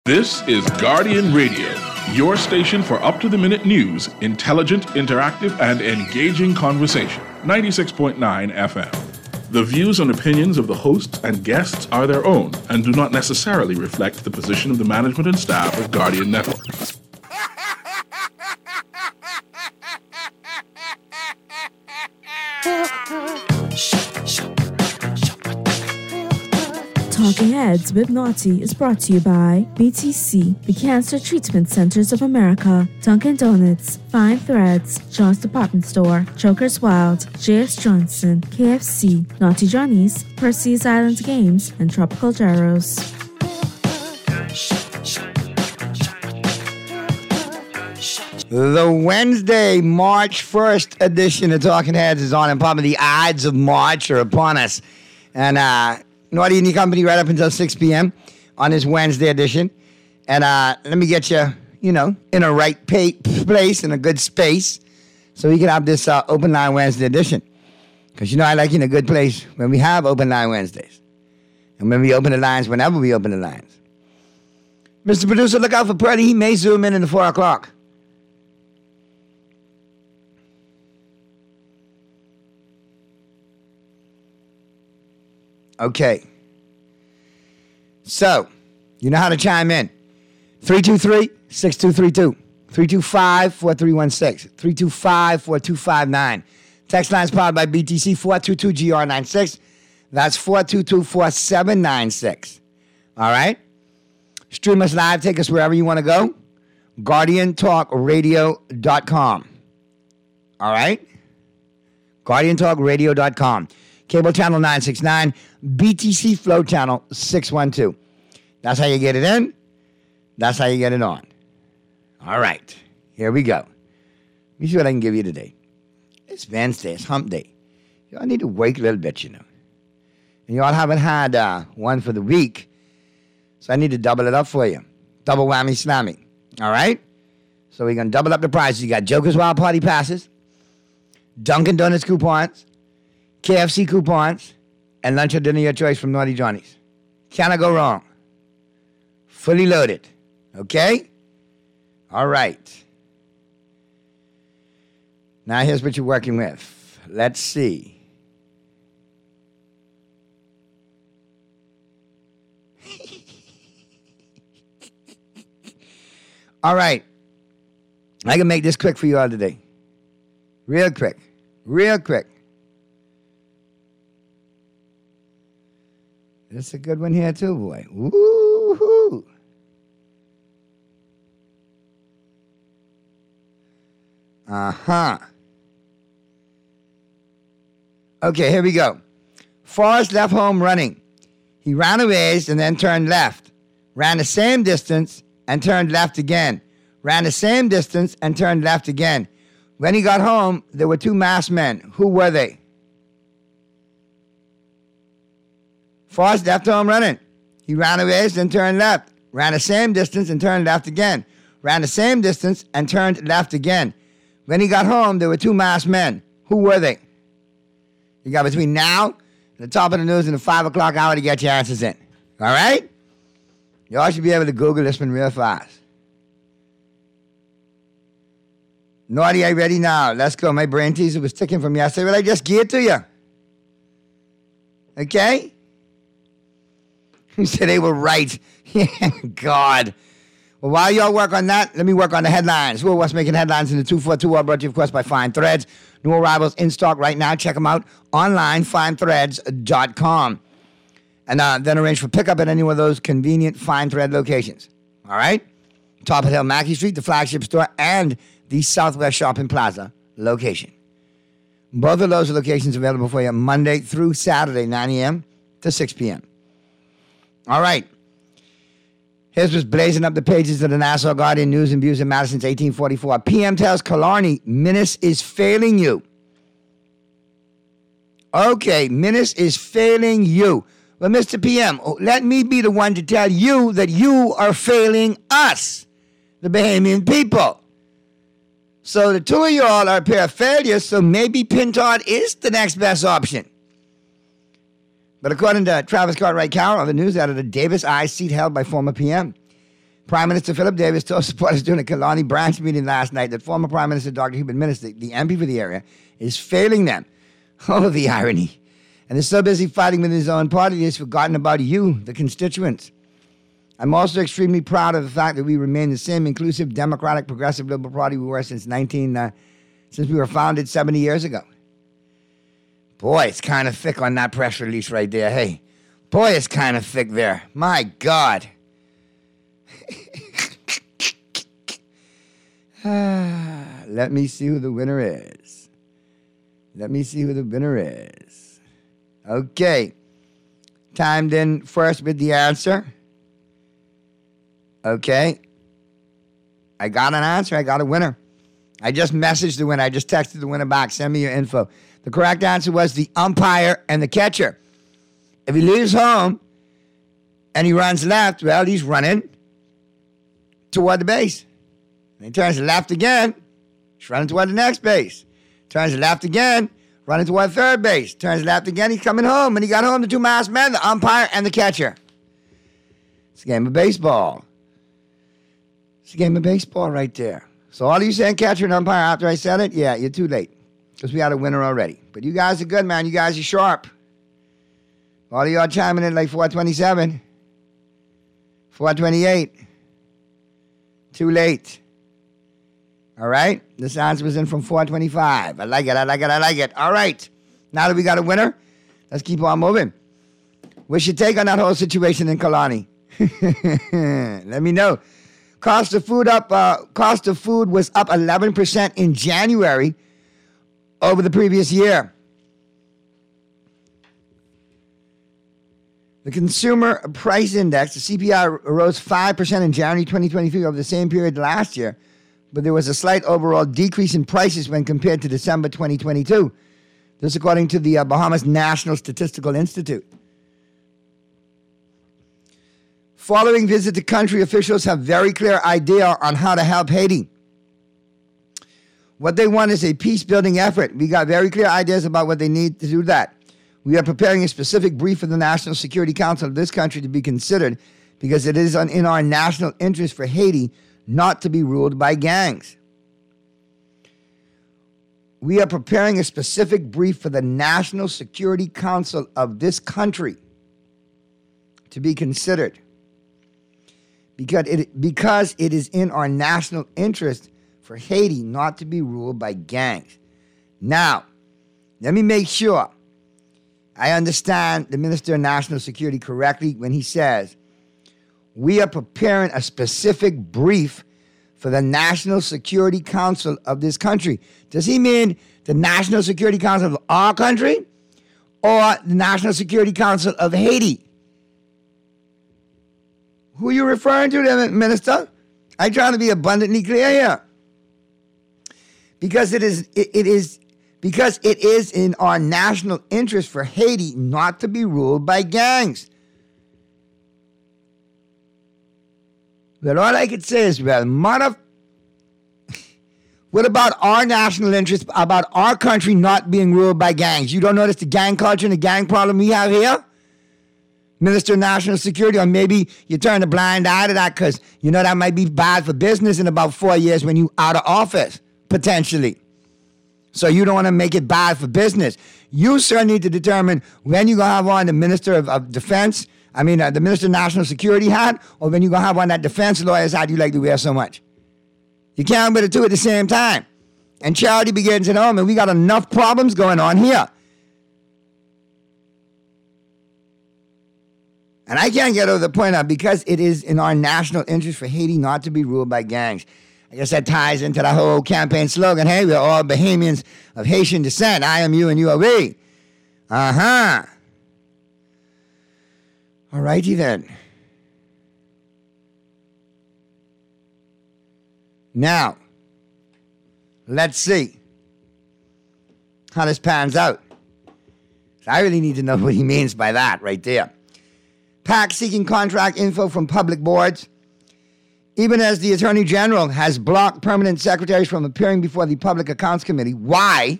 This is Guardian Radio, your station for up-to-the-minute news, intelligent, interactive, and engaging conversation. 96.9 FM. The views and opinions of the hosts and guests are their own and do not necessarily reflect the position of the management and staff of Guardian Network. Talking Heads with Naughty is brought to you by BTC, the Cancer Treatment Centers of America, Dunkin' Donuts, Fine Threads, John's Department Store, Joker's Wild, J.S. Johnson, KFC, Naughty Johnny's, Percy's Island Games, and Tropical Gyros. The Wednesday, March 1st edition of Talking Heads is on, and probably the Ides of March are upon us. And, Naughty and your company right up until 6 p.m. on this Wednesday edition. And let me get you, in a right place, in a good space, so we can have this Open Line Wednesday edition. Because, I like you in a good place when we have Open Line Wednesdays. And when we open the lines, whenever we open the lines. Mr. Producer, look out for Purdy. He may zoom in the 4 o'clock. Okay. So, you know how to chime in. 323-6232. 325-4316. 325-4259. Text lines powered by BTC 422-GR96. That's 422-4796. All right? Stream us live. Take us wherever you want to go. GuardianTalkRadio.com. All right? GuardianTalkRadio.com. Cable channel 969, BTC Flow channel 612. That's how you get it in. That's how you get it on. All right. Here we go. Let me see what I can give you today. It's Wednesday. It's hump day. Y'all need to wake a little bit, And y'all haven't had one for the week. So I need to double it up for you. Double whammy slammy. All right? So we're going to double up the prices. You got Joker's Wild Party passes, Dunkin' Donuts coupons, KFC coupons, and lunch or dinner your choice from Naughty Johnny's. Cannot go wrong. Fully loaded. Okay? All right. Now here's what you're working with. Let's see. All right. I can make this quick for you all today. Real quick. Real quick. This is a good one here, too, boy. Woo-hoo. Uh-huh. Okay, here we go. Forrest left home running. He ran a ways and then turned left. Ran the same distance and turned left again. Ran the same distance and turned left again. When he got home, there were two masked men. Who were they? Forrest left home running. He ran a ways, then turned left. Ran the same distance and turned left again. Ran the same distance and turned left again. When he got home, there were two masked men. Who were they? You got between now and the top of the news and the 5 o'clock hour to get your answers in. All right? Y'all should be able to Google this one real fast. Naughty, are you ready now? Let's go. My brain teaser was ticking from yesterday, but I just gave it to you. Okay? He said they were right. God. Well, while y'all work on that, let me work on the headlines. Who are what's making headlines in the 242 are brought to you, of course, by Fine Threads. New arrivals in stock right now. Check them out online, finethreads.com. And then arrange for pickup at any one of those convenient Fine Thread locations. All right? Top of Hill, Mackey Street, the flagship store, and the Southwest Shopping Plaza location. Both of those locations available for you Monday through Saturday, 9 a.m. to 6 p.m. All right. Here's what's blazing up the pages of the Nassau Guardian News and Views in Madison's 1844. PM tells Killarney, Minnis is failing you. Okay, Minnis is failing you. Well, Mr. PM, let me be the one to tell you that you are failing us, the Bahamian people. So the two of y'all are a pair of failures, so maybe Pintard is the next best option. But according to Travis Cartwright Carroll of the news editor, Davis I's seat held by former PM. Prime Minister Philip Davis told supporters during a Killarney branch meeting last night that former Prime Minister Dr. Hubert Minnis, the MP for the area, is failing them. Oh, the irony. And is so busy fighting with his own party, he's forgotten about you, the constituents. I'm also extremely proud of the fact that we remain the same inclusive, democratic, progressive, liberal party we were since we were founded 70 years ago. Boy, it's kind of thick on that press release right there. Hey, boy, it's kind of thick there. My God. Let me see who the winner is. Okay. Timed in first with the answer. Okay. I got an answer. I got a winner. I just messaged the winner. I just texted the winner back. Send me your info. The correct answer was the umpire and the catcher. If he leaves home and he runs left, well, he's running toward the base. And he turns left again, he's running toward the next base. Turns left again, running toward third base. Turns left again, he's coming home. And he got home, the two masked men, the umpire and the catcher. It's a game of baseball. It's a game of baseball right there. So all you saying catcher and umpire after I said it, yeah, you're too late. Because we had a winner already. But you guys are good, man. You guys are sharp. All of y'all chiming in like 427. 428. Too late. All right? This answer was in from 425. I like it. All right. Now that we got a winner, let's keep on moving. What's your take on that whole situation in Killarney? Let me know. Cost of food was up 11% in January over the previous year. The Consumer Price Index, the CPI, rose 5% in January 2023 over the same period last year, but there was a slight overall decrease in prices when compared to December 2022. This according to the Bahamas National Statistical Institute. Following visit to country, officials have very clear idea on how to help Haiti. What they want is a peace-building effort. We got very clear ideas about what they need to do that. We are preparing a specific brief for the National Security Council of this country to be considered because it is in our national interest for Haiti not to be ruled by gangs. We are preparing a specific brief for the National Security Council of this country to be considered because it is in our national interest for Haiti not to be ruled by gangs. Now, let me make sure I understand the Minister of National Security correctly when he says, we are preparing a specific brief for the National Security Council of this country. Does he mean the National Security Council of our country or the National Security Council of Haiti? Who are you referring to, Minister? I'm trying to be abundantly clear here. Because it is in our national interest for Haiti not to be ruled by gangs. But all I could say is, well, what about our national interest, about our country not being ruled by gangs? You don't notice the gang culture and the gang problem we have here? Minister of National Security, or maybe you turn a blind eye to that because you know that might be bad for business in about 4 years when you're out of office, potentially. So you don't want to make it bad for business. You, sir, need to determine when you're going to have on the Minister of Defense, the Minister of National Security hat, or when you're going to have on that defense lawyer's hat you like to wear so much. You can't wear the two at the same time. And charity begins at home, and we got enough problems going on here. And I can't get over the point of because it is in our national interest for Haiti not to be ruled by gangs. I guess that ties into the whole campaign slogan, hey, we're all Bahamians of Haitian descent. I am you and you are we. Uh-huh. All righty then. Now, let's see how this pans out. I really need to know what he means by that right there. PAC seeking contract info from public boards. Even as the Attorney General has blocked permanent secretaries from appearing before the Public Accounts Committee. Why?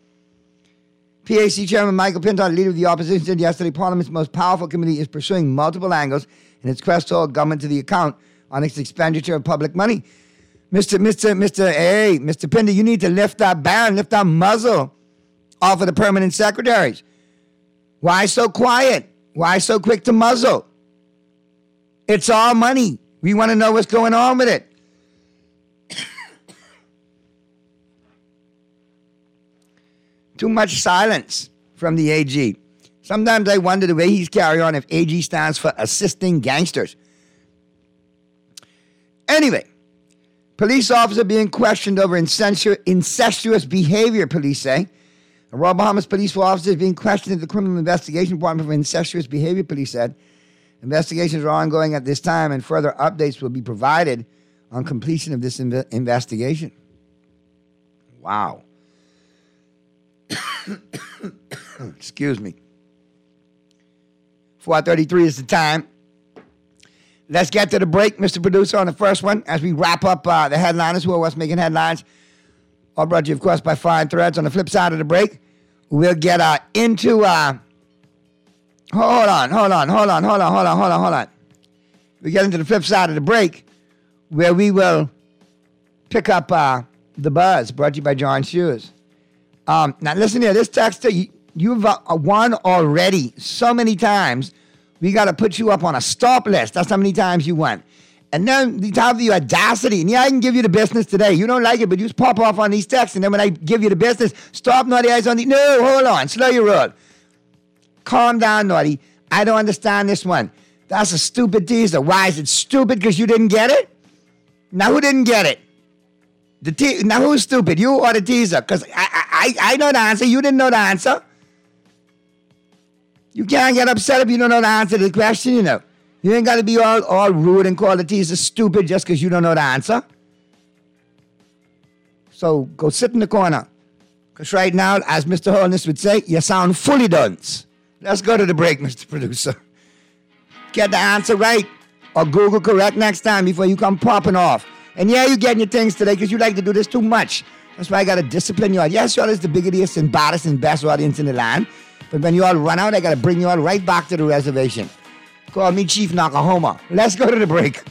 PAC Chairman Michael Pinto, leader of the opposition, said yesterday Parliament's most powerful committee is pursuing multiple angles in its quest to hold government to the account on its expenditure of public money. Mr. Pinder, you need to lift that ban, lift that muzzle off of the permanent secretaries. Why so quiet? Why so quick to muzzle? It's all money. We want to know what's going on with it. Too much silence from the AG. Sometimes I wonder the way he's carrying on if AG stands for assisting gangsters. Anyway, police officer being questioned over incestuous behavior, police say. A Royal Bahamas police officer is being questioned at the Criminal Investigation Department for incestuous behavior, police said. Investigations are ongoing at this time, and further updates will be provided on completion of this investigation. Wow. Excuse me. 4:33 is the time. Let's get to the break, Mr. Producer, on the first one as we wrap up the headliners who are what's making headlines. All brought to you, of course, by Fine Threads. On the flip side of the break, we'll get into... Hold on. We get into the flip side of the break where we will pick up The Buzz, brought to you by John Shoes. Now, listen here. This texter, you've won already so many times. We got to put you up on a stop list. That's how many times you won. And then the top of the audacity. And yeah, I can give you the business today. You don't like it, but you just pop off on these texts. And then when I give you the business, stop, Naughty Eyes on the... No, hold on. Slow your roll. Calm down, Naughty. I don't understand this one. That's a stupid teaser. Why is it stupid? Because you didn't get it? Now who didn't get it? Now who's stupid? You or the teaser? Because I know the answer. You didn't know the answer. You can't get upset if you don't know the answer to the question, you know. You ain't got to be all rude and call the teaser stupid just because you don't know the answer. So go sit in the corner. Because right now, as Mr. Holness would say, you sound fully dunce. Let's go to the break, Mr. Producer. Get the answer right or Google correct next time before you come popping off. And yeah, you're getting your things today because you like to do this too much. That's why I got to discipline you all. Yes, y'all is the biggest and baddest and best audience in the land. But when you all run out, I got to bring you all right back to the reservation. Call me Chief Nakahoma. Let's go to the break.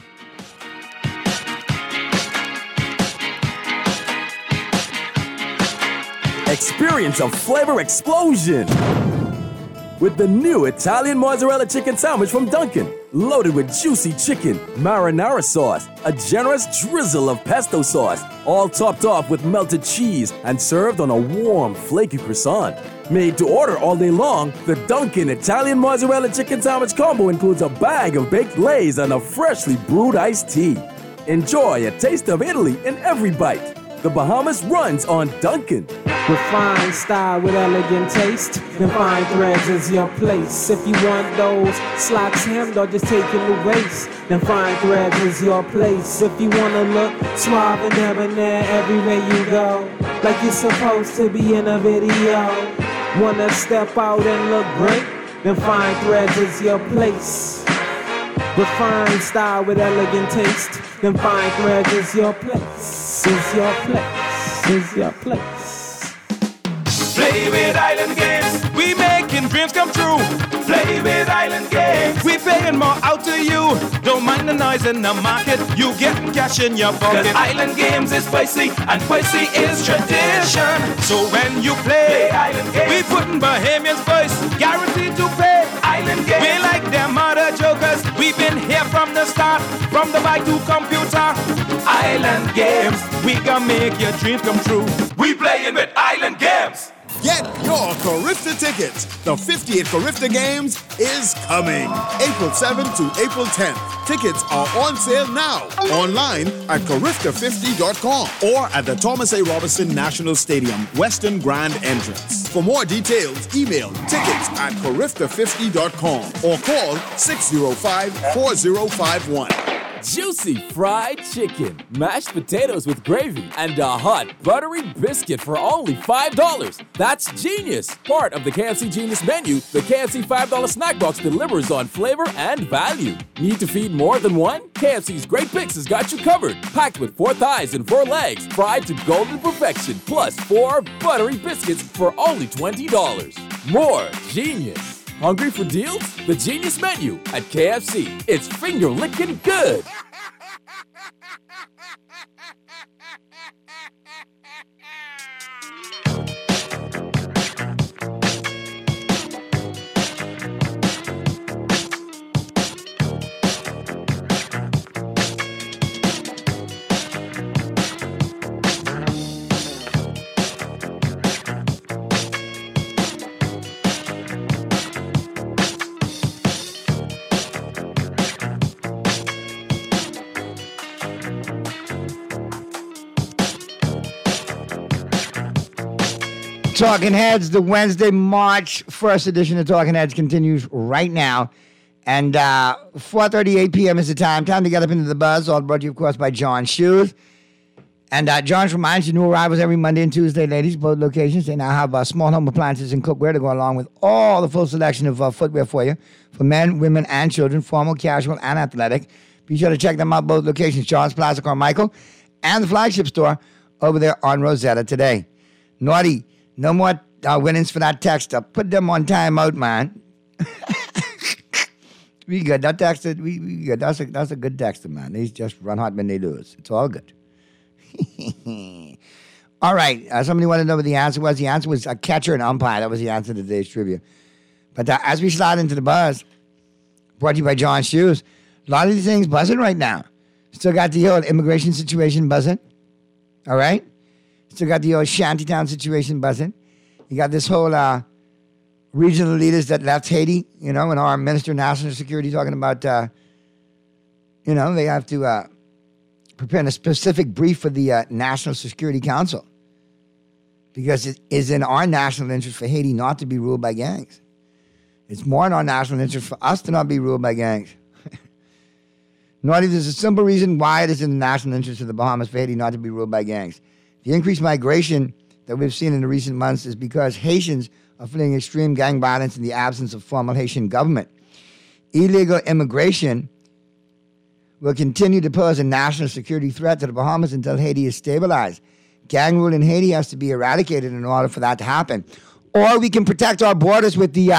Experience a flavor explosion with the new Italian mozzarella chicken sandwich from Dunkin'. Loaded with juicy chicken, marinara sauce, a generous drizzle of pesto sauce, all topped off with melted cheese and served on a warm, flaky croissant. Made to order all day long, the Dunkin' Italian mozzarella chicken sandwich combo includes a bag of baked lays and a freshly brewed iced tea. Enjoy a taste of Italy in every bite. The Bahamas runs on Dunkin'. Refined style with elegant taste, then Fine Threads is your place. If you want those slacks hemmed or just taking the waist, then Fine Threads is your place. If you wanna look suave and debonair everywhere you go, like you're supposed to be in a video, wanna step out and look great, then Fine Threads is your place. Refined style with elegant taste, then Fine Threads is your place. Is your place. Is your place. Play with Island Games, we making dreams come true. Play with Island Games, we paying more out to you. Don't mind the noise in the market, you getting cash in your pocket. 'Cause Island Games is spicy, and spicy is tradition. So when you play Island Games, we putting Bahamians first, guaranteed to pay. Island Games, we like them other jokers, we've been here from the start, from the bike to computer. Island Games, we gonna make your dreams come true. We playing with Island Games. Get your Carifta tickets. The 58th Carifta Games is coming. April 7th to April 10th. Tickets are on sale now. Online at Carifta50.com or at the Thomas A. Robinson National Stadium, Western Grand Entrance. For more details, email tickets@Carifta50.com or call 605-4051. Juicy fried chicken, mashed potatoes with gravy, and a hot buttery biscuit for only $5. That's genius! Part of the KFC Genius menu, the KFC $5 snack box delivers on flavor and value. Need to feed more than one? KFC's Great Picks has got you covered. Packed with 4 thighs and 4 legs, fried to golden perfection, plus 4 buttery biscuits for only $20. More genius! Hungry for deals? The Genius Menu at KFC. It's finger-licking good. Talking Heads, the Wednesday, March 1st edition of Talking Heads continues right now. And 4:38 p.m. is the time. Time to get up into the buzz. All brought to you, of course, by John Shoes. And John reminds you, new arrivals every Monday and Tuesday, ladies, both locations. They now have small home appliances and cookware to go along with all the full selection of footwear for you, for men, women, and children, formal, casual, and athletic. Be sure to check them out, both locations, John's Plaza, Carmichael, and the flagship store over there on Rosetta today. Naughty, no more winnings for that texter. Put them on timeout, man. We good. That texter, we good. That's a good texter, man. They just run hot when they lose. It's all good. All right. Somebody wanted to know what the answer was. The answer was a catcher and umpire. That was the answer to today's trivia. But as we slide into the buzz, brought to you by John Shoes, a lot of these things buzzing right now. Still got the old immigration situation buzzing. All right? Still got the old shantytown situation buzzing. You got this whole regional leaders that left Haiti, and our Minister of National Security talking about, they have to prepare a specific brief for the National Security Council because it is in our national interest for Haiti not to be ruled by gangs. It's more in our national interest for us to not be ruled by gangs. Naughty, there's a simple reason why it is in the national interest of the Bahamas for Haiti not to be ruled by gangs. The increased migration that we've seen in the recent months is because Haitians are fleeing extreme gang violence in the absence of formal Haitian government. Illegal immigration will continue to pose a national security threat to the Bahamas until Haiti is stabilized. Gang rule in Haiti has to be eradicated in order for that to happen. Or we can protect our borders with the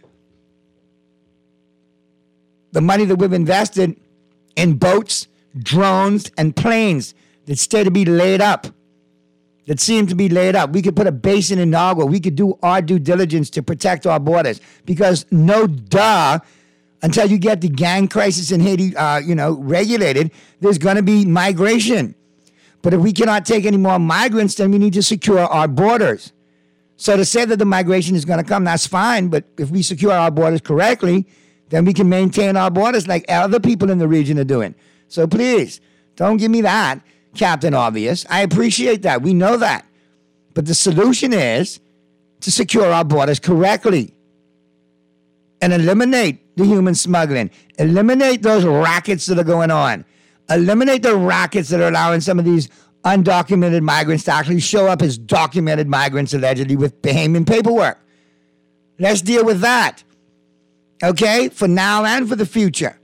money that we've invested in boats, drones, and planes that stay to be laid up. That seem to be laid up. We could put a base in Inagua. We could do our due diligence to protect our borders. Because no duh, until you get the gang crisis in Haiti, regulated, there's going to be migration. But if we cannot take any more migrants, then we need to secure our borders. So to say that the migration is going to come, that's fine. But if we secure our borders correctly, then we can maintain our borders like other people in the region are doing. So please, don't give me that, Captain Obvious. I appreciate that. We know that. But the solution is to secure our borders correctly and eliminate the human smuggling. Eliminate those rackets that are going on. Eliminate the rackets that are allowing some of these undocumented migrants to actually show up as documented migrants, allegedly, with Bahamian paperwork. Let's deal with that. Okay? For now and for the future.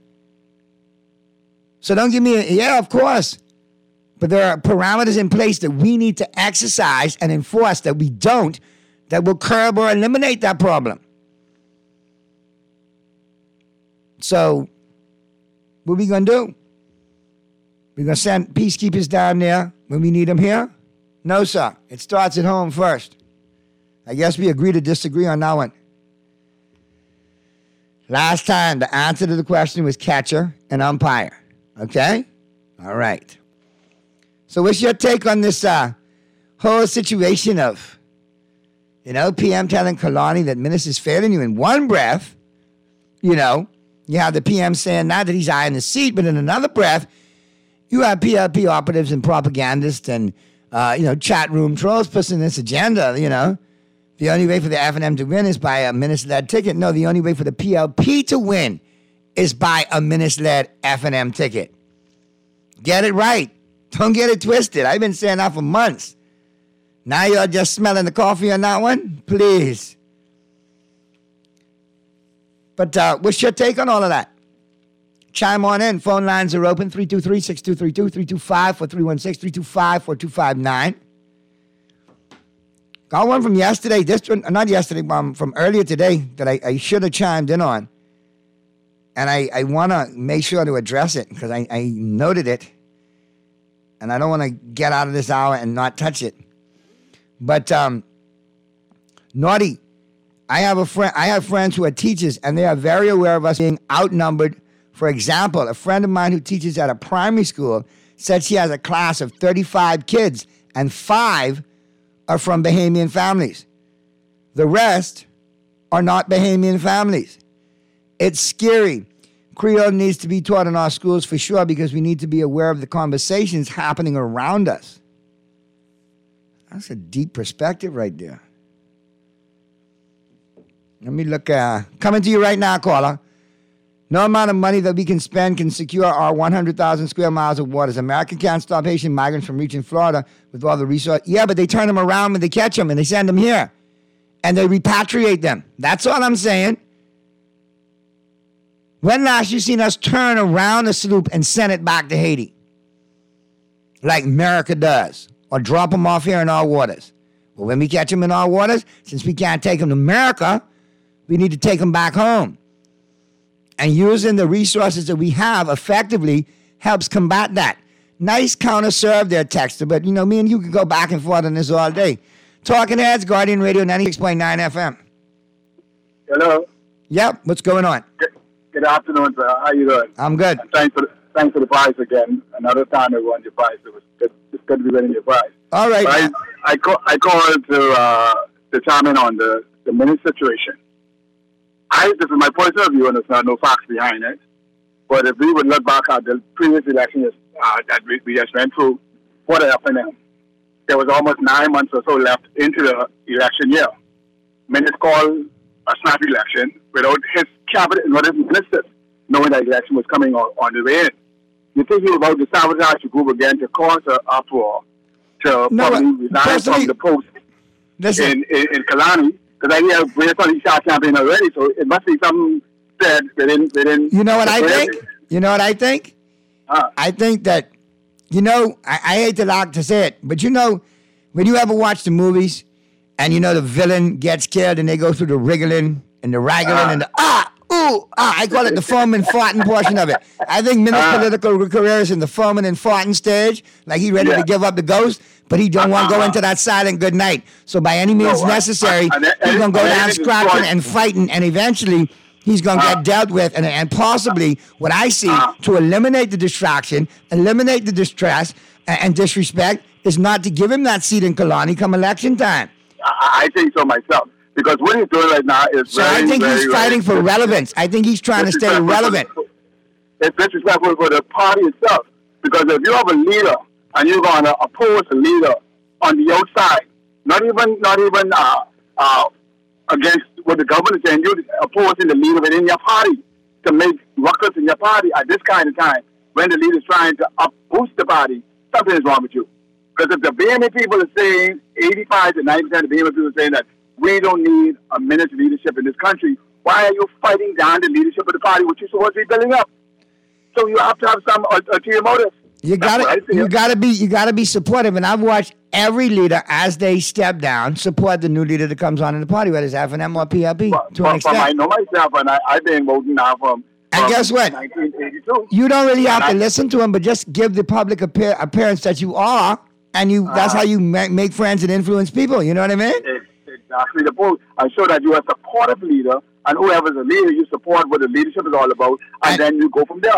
So don't give me yeah, of course. But there are parameters in place that we need to exercise and enforce that we don't, that will curb or eliminate that problem. So, what are we going to do? We're going to send peacekeepers down there when we need them here? No, sir. It starts at home first. I guess we agree to disagree on that one. Last time, the answer to the question was catcher and umpire. Okay? All right. So what's your take on this whole situation of, PM telling Kalani that Minnis is failing you in one breath? You have the PM saying not that he's eyeing the seat, but in another breath, you have PLP operatives and propagandists and, chat room trolls pushing this agenda, The only way for the F&M to win is by a Minnis-led ticket. No, the only way for the PLP to win is by a Minnis-led F&M ticket. Get it right. Don't get it twisted. I've been saying that for months. Now you're just smelling the coffee on that one? Please. But what's your take on all of that? Chime on in. Phone lines are open. 323-6232, 325-431-6, 325-4259. Got one from yesterday. Not yesterday, from earlier today that I should have chimed in on. And I want to make sure to address it because I noted it. and I don't want to get out of this hour and not touch it. But Naughty, I have friends who are teachers, and they are very aware of us being outnumbered. For example, a friend of mine who teaches at a primary school said she has a class of 35 kids, and 5 are from Bahamian families. The rest are not Bahamian families. It's scary. Creole needs to be taught in our schools for sure, because we need to be aware of the conversations happening around us. That's a deep perspective right there. Let me look. Coming to you right now, caller. No amount of money that we can spend can secure our 100,000 square miles of waters. America can't stop Haitian migrants from reaching Florida with all the resources. Yeah, but they turn them around when they catch them, and they send them here. And they repatriate them. That's all I'm saying. When last you seen us turn around a sloop and send it back to Haiti? Like America does. Or drop them off here in our waters. Well, when we catch them in our waters, since we can't take them to America, we need to take them back home. And using the resources that we have effectively helps combat that. Nice counter-serve there, Texter, but you know, me and you can go back and forth on this all day. Talking Heads, Guardian Radio 96.9 FM. Hello. Yep, what's going on? Good afternoon, sir. How you doing? I'm good. And thanks for the prize again. Another time we won your prize. It's good to be winning your prize. All right. I called to comment on the minute situation. This is my personal view, and there's no facts behind it. But if we would look back at the previous election that we just went through for the FNM, there was almost 9 months or so left into the election year. Minutes called a snap election without his cabinet and his ministers knowing that election was coming on the way in. You think he was about to sabotage the group again to cause an uproar to probably resign from the post in Kalani? Because I hear Grayson he shot campaign already, so it must be something said within. You know what I think? I think that, I hate to like to say it, but when you ever watch the movies and the villain gets killed and they go through the wriggling and the raggling and the I call it the foaming, farting portion of it. I think Minnie's political career is in the foaming and farting stage, like he ready to give up the ghost, but he don't want to go into that silent good night. So by any means necessary, he's going to go down scratching and fighting, and eventually he's going to get dealt with, and possibly what I see to eliminate the distraction, eliminate the distress and disrespect is not to give him that seat in Kalani come election time. I think so myself. Because what he's doing right now is I think he's fighting for relevance. I think he's trying to stay relevant. It's disrespectful for the party itself. Because if you have a leader and you're going to oppose a leader on the outside, not even against what the government is saying, you're opposing the leader within your party to make ruckus in your party at this kind of time when the leader is trying to boost the party, something is wrong with you. Because if the BMA people are saying, 85 to 90% of the BMA people are saying that we don't need a minute's leadership in this country, why are you fighting down the leadership of the party, which you're supposed to be building up? So you have to have some ulterior motive. You gotta be supportive, and I've watched every leader as they step down support the new leader that comes on in the party, whether it's FNM or PLP. To an extent. I know myself, and I've been voting now from. And guess what? 1982. You don't really have to listen to him, but just give the public appearance that you are, and that's how you make friends and influence people. You know what I mean? Exactly the point. I show that you're a supportive leader, and whoever's a leader, you support what the leadership is all about, and then you go from there.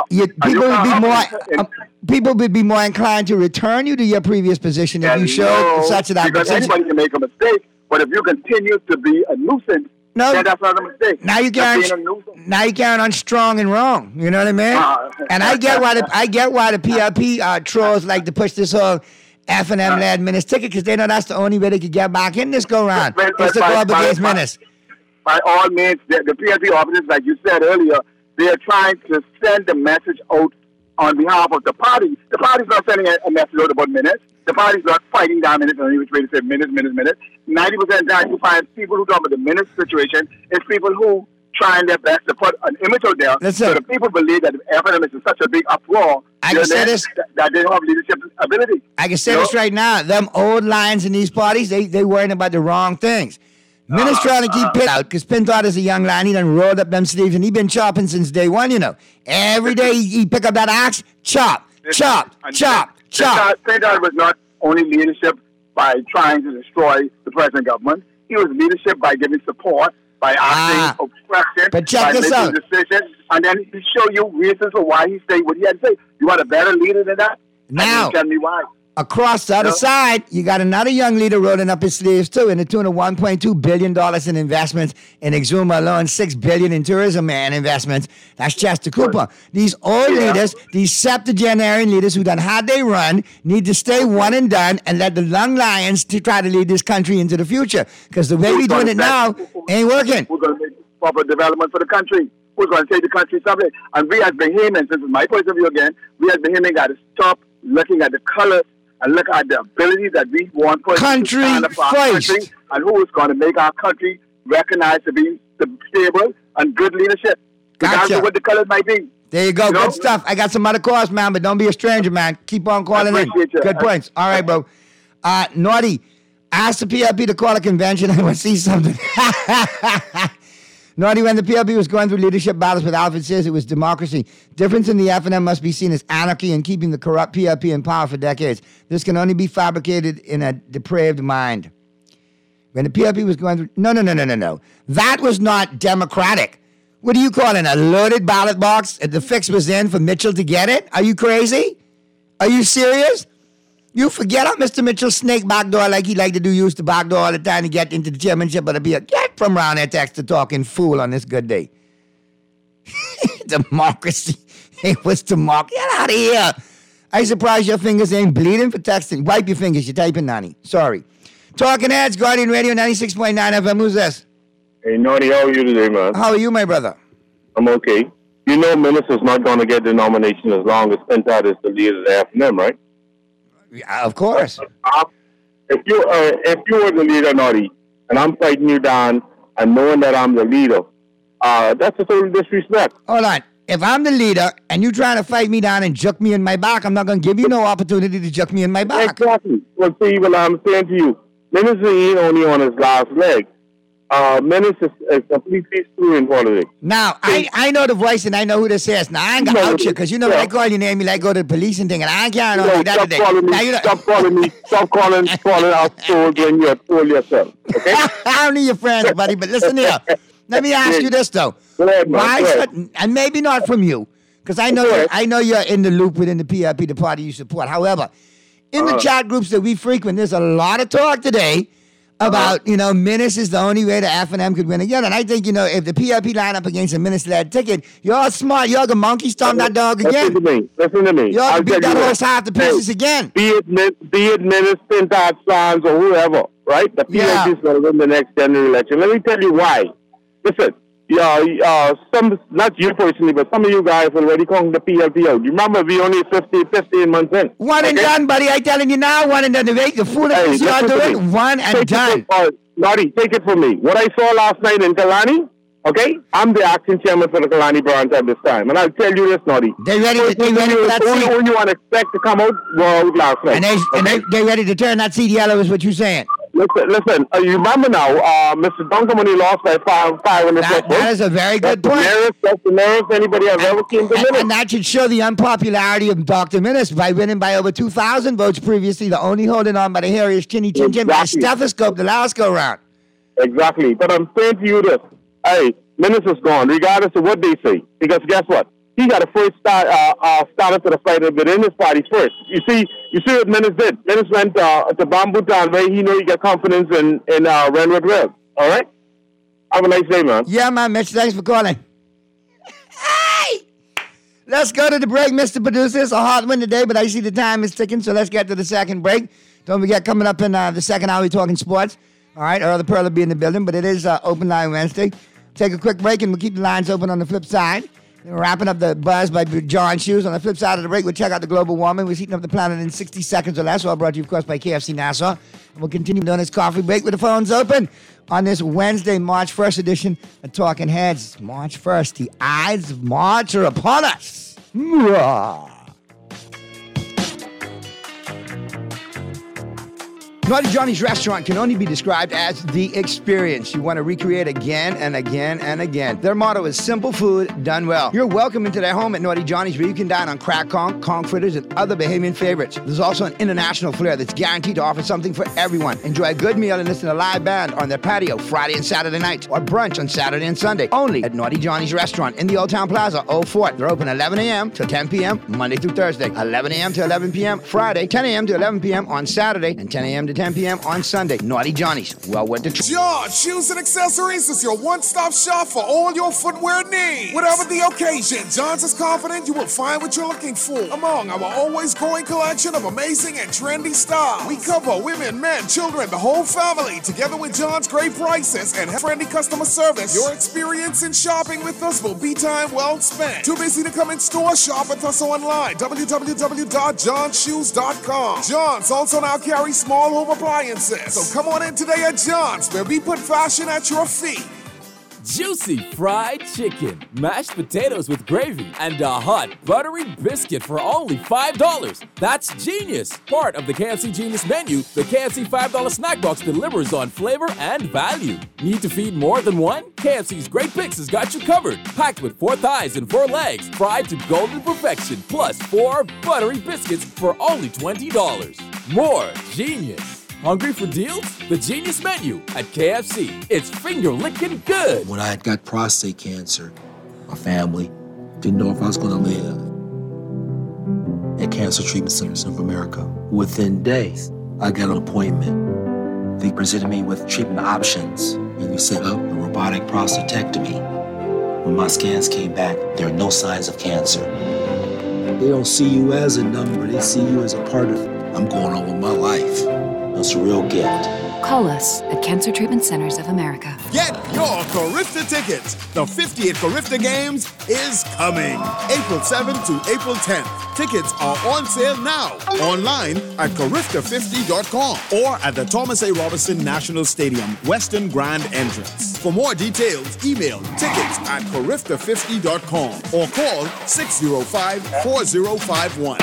People would be more inclined to return you to your previous position if you showed such an because anybody can make a mistake, but if you continue to be a nuisance, then that's not a mistake. Now you carrying on strong and wrong. You know what I mean? And I get why the PLP trolls like to push this whole F&M led Menace ticket because they know that's the only way they could get back in this go round. It's to go up against Menace. By all means, the PLP officers, like you said earlier, they are trying to send the message out on behalf of the party. The party's not sending a message out about Menace. The party's not fighting down Menace on which way to say Menace. 90% of the time you find people who talk about the Menace situation is people who trying their best to put an image out there so the people believe that F&M is in such a big uproar that they don't have leadership ability. I can say this right now. Them old lions in these parties, they worrying about the wrong things. Menace trying to keep Pin out because Pin thought as a young lion, he done rolled up them sleeves and he been chopping since day one, Every day he pick up that axe, chop, Clinton was not only leadership by trying to destroy the present government. He was leadership by giving support, by asking for questions, by making decisions, and then he show you reasons for why he said what he had to say. You want a better leader than that? Now, tell me why. Across the other side, you got another young leader rolling up his sleeves too, in the tune of $1.2 billion in investments in Exuma alone, $6 billion in tourism and investments. That's Chester Cooper. These old leaders, these septuagenarian leaders who done had they run, need to stay one and done and let the young lions to try to lead this country into the future. Because the way we're doing it now ain't working. We're going to make proper development for the country. We're going to take the country somewhere. And we as Bahamians, this is my point of view again, we as Bahamians got to stop looking at the colors and look at the ability that we want to stand up for our country and who is going to make our country recognized to be stable and good leadership. Regardless of what the colors might be. There you go. Good stuff. I got some other calls, man, but don't be a stranger, man. Keep on calling in. Good points. All right, bro. Naughty, ask the PLP to call a convention. I want to see something. Naughty, when the PLP was going through leadership battles with Alfred Sears, it was democracy. Difference in the F&M must be seen as anarchy and keeping the corrupt PLP in power for decades. This can only be fabricated in a depraved mind. When the PLP was going through... No. That was not democratic. What are you calling a loaded ballot box? The fix was in for Mitchell to get it? Are you crazy? Are you serious? You forget how Mr. Mitchell snake backdoor like he like to do, used to backdoor all the time to get into the chairmanship, but to be a get from around there text to talking fool on this good day. Democracy. It was democracy. Get out of here. I'm surprised your fingers ain't bleeding for texting. Wipe your fingers. You're typing, Nani. Sorry. Talking Heads, Guardian Radio 96.9 FM. Who's this? Hey, Naughty, how are you today, man? How are you, my brother? I'm okay. You know Minister's not going to get the nomination as long as Pintard is the leader of the F&M, right? Yeah, of course. If you were the leader, Naughty, and I'm fighting you down and knowing that I'm the leader, that's a total disrespect. Hold on. If I'm the leader and you trying to fight me down and juke me in my back, I'm not going to give you no opportunity to juke me in my back. Exactly. Well, see, what I'm saying to you, Minister ain't only on his last leg. Minister is completely screwing holiday. Now, I know the voice and I know who this is. Now, I ain't going to out you because you know when I call your name, you like go to the police and thing, and I ain't carrying on like that today. Stop calling me. Stop calling out souls when you're full yourself. Okay? I don't need your friends, buddy, but listen here. Let me ask you this, though. Go ahead, man. And maybe not from you, because I know you're in the loop within the PLP, the party you support. However, in the chat groups that we frequent, there's a lot of talk today about, Menace is the only way the F&M could win again. And I think, if the PLP line up against a Menace-led ticket, you're smart. You're the monkey stomp that dog again. Listen to me. You're beat that horse half the pieces again. Be it Menace, Pintard, Sands, or whoever, right? The PLP is going to win the next general election. Let me tell you why. Listen, not you personally, but some of you guys already calling the PLP out. You remember we only 15 months in. One and done, buddy. I telling you now, one and done. The fool that you are doing, one and done. Naughty, take it from me. What I saw last night in Kalani, okay? I'm the acting chairman for the Kalani branch at this time. And I'll tell you this, Naughty. They ready for that seat. Only one expect to come out last night. And they ready to turn that seat yellow is what you're saying. Listen. You remember now, Mr. Duncan when he lost by 500 That is a very good point. That's the nearest anybody I've ever seen to Menace. And that should show the unpopularity of Dr. Menace by winning by over 2,000 votes previously, the only holding on by the hairiest chinny chin chin by a stethoscope the last go round. Exactly. But I'm saying to you this. Hey, Menace is gone, regardless of what they say. Because guess what? He got a first starter to the fight within his party first. You see what Menace did. Menace went to Bamboo Town where he knew he got confidence in Renwood Rev. All right? Have a nice day, man. Yeah, man, Mitch. Thanks for calling. Hey! Let's go to the break, Mr. Producer. It's a hard one today, but I see the time is ticking, so let's get to the second break. Don't forget, coming up in the second hour, we're talking sports. All right? Earl the Pearl will be in the building, but it is Open Line Wednesday. Take a quick break, and we'll keep the lines open on the flip side. We're wrapping up the buzz by John Shoes. On the flip side of the break, we'll check out the global warming. We're heating up the planet in 60 seconds or less. All brought to you, of course, by KFC Nassau. And we'll continue doing this coffee break with the phones open on this Wednesday, March 1st edition of Talking Heads. March 1st. The Ides of March are upon us. Naughty Johnny's restaurant can only be described as the experience you want to recreate again and again and again. Their motto is simple food done well. You're welcome into their home at Naughty Johnny's, where you can dine on crack conch fritters, and other Bahamian favorites. There's also an international flair that's guaranteed to offer something for everyone. Enjoy a good meal and listen to a live band on their patio Friday and Saturday nights, or brunch on Saturday and Sunday, only at Naughty Johnny's restaurant in the Old Town Plaza, Old Fort. They're open 11 a.m. to 10 p.m. Monday through Thursday, 11 a.m. to 11 p.m. Friday, 10 a.m. to 11 p.m. on Saturday, and 10 a.m. to 10 p.m. on Sunday. Naughty Johnny's. Well worth the trip. John Shoes and Accessories is your one-stop shop for all your footwear needs. Whatever the occasion, John's is confident you will find what you're looking for among our always growing collection of amazing and trendy styles. We cover women, men, children, the whole family, together with John's great prices and friendly customer service. Your experience in shopping with us will be time well spent. Too busy to come in store? Shop with us online. www.johnshoes.com. John's also now carries small home appliances. So come on in today at John's, where we put fashion at your feet. Juicy fried chicken, mashed potatoes with gravy, and a hot buttery biscuit for only $5. That's genius! Part of the KFC Genius menu, the KFC $5 snack box delivers on flavor and value. Need to feed more than one? KFC's Great Picks has got you covered. Packed with 4 thighs and 4 legs, fried to golden perfection, plus 4 buttery biscuits for only $20. More genius! Hungry for deals? The Genius Menu at KFC. It's finger-licking good. When I had got prostate cancer, my family didn't know if I was going to live. At Cancer Treatment Centers of America, within days, I got an appointment. They presented me with treatment options, and we set up a robotic prostatectomy. When my scans came back, there are no signs of cancer. They don't see you as a number, they see you as a part of it. I'm going on with my life. That's a real gift. Call us at Cancer Treatment Centers of America. Get your Carifta tickets. The 50th Carifta Games is coming. April 7th to April 10th. Tickets are on sale now. Online at Carifta50.com or at the Thomas A. Robinson National Stadium, Western Grand Entrance. For more details, email tickets at Carifta50.com or call 605-4051.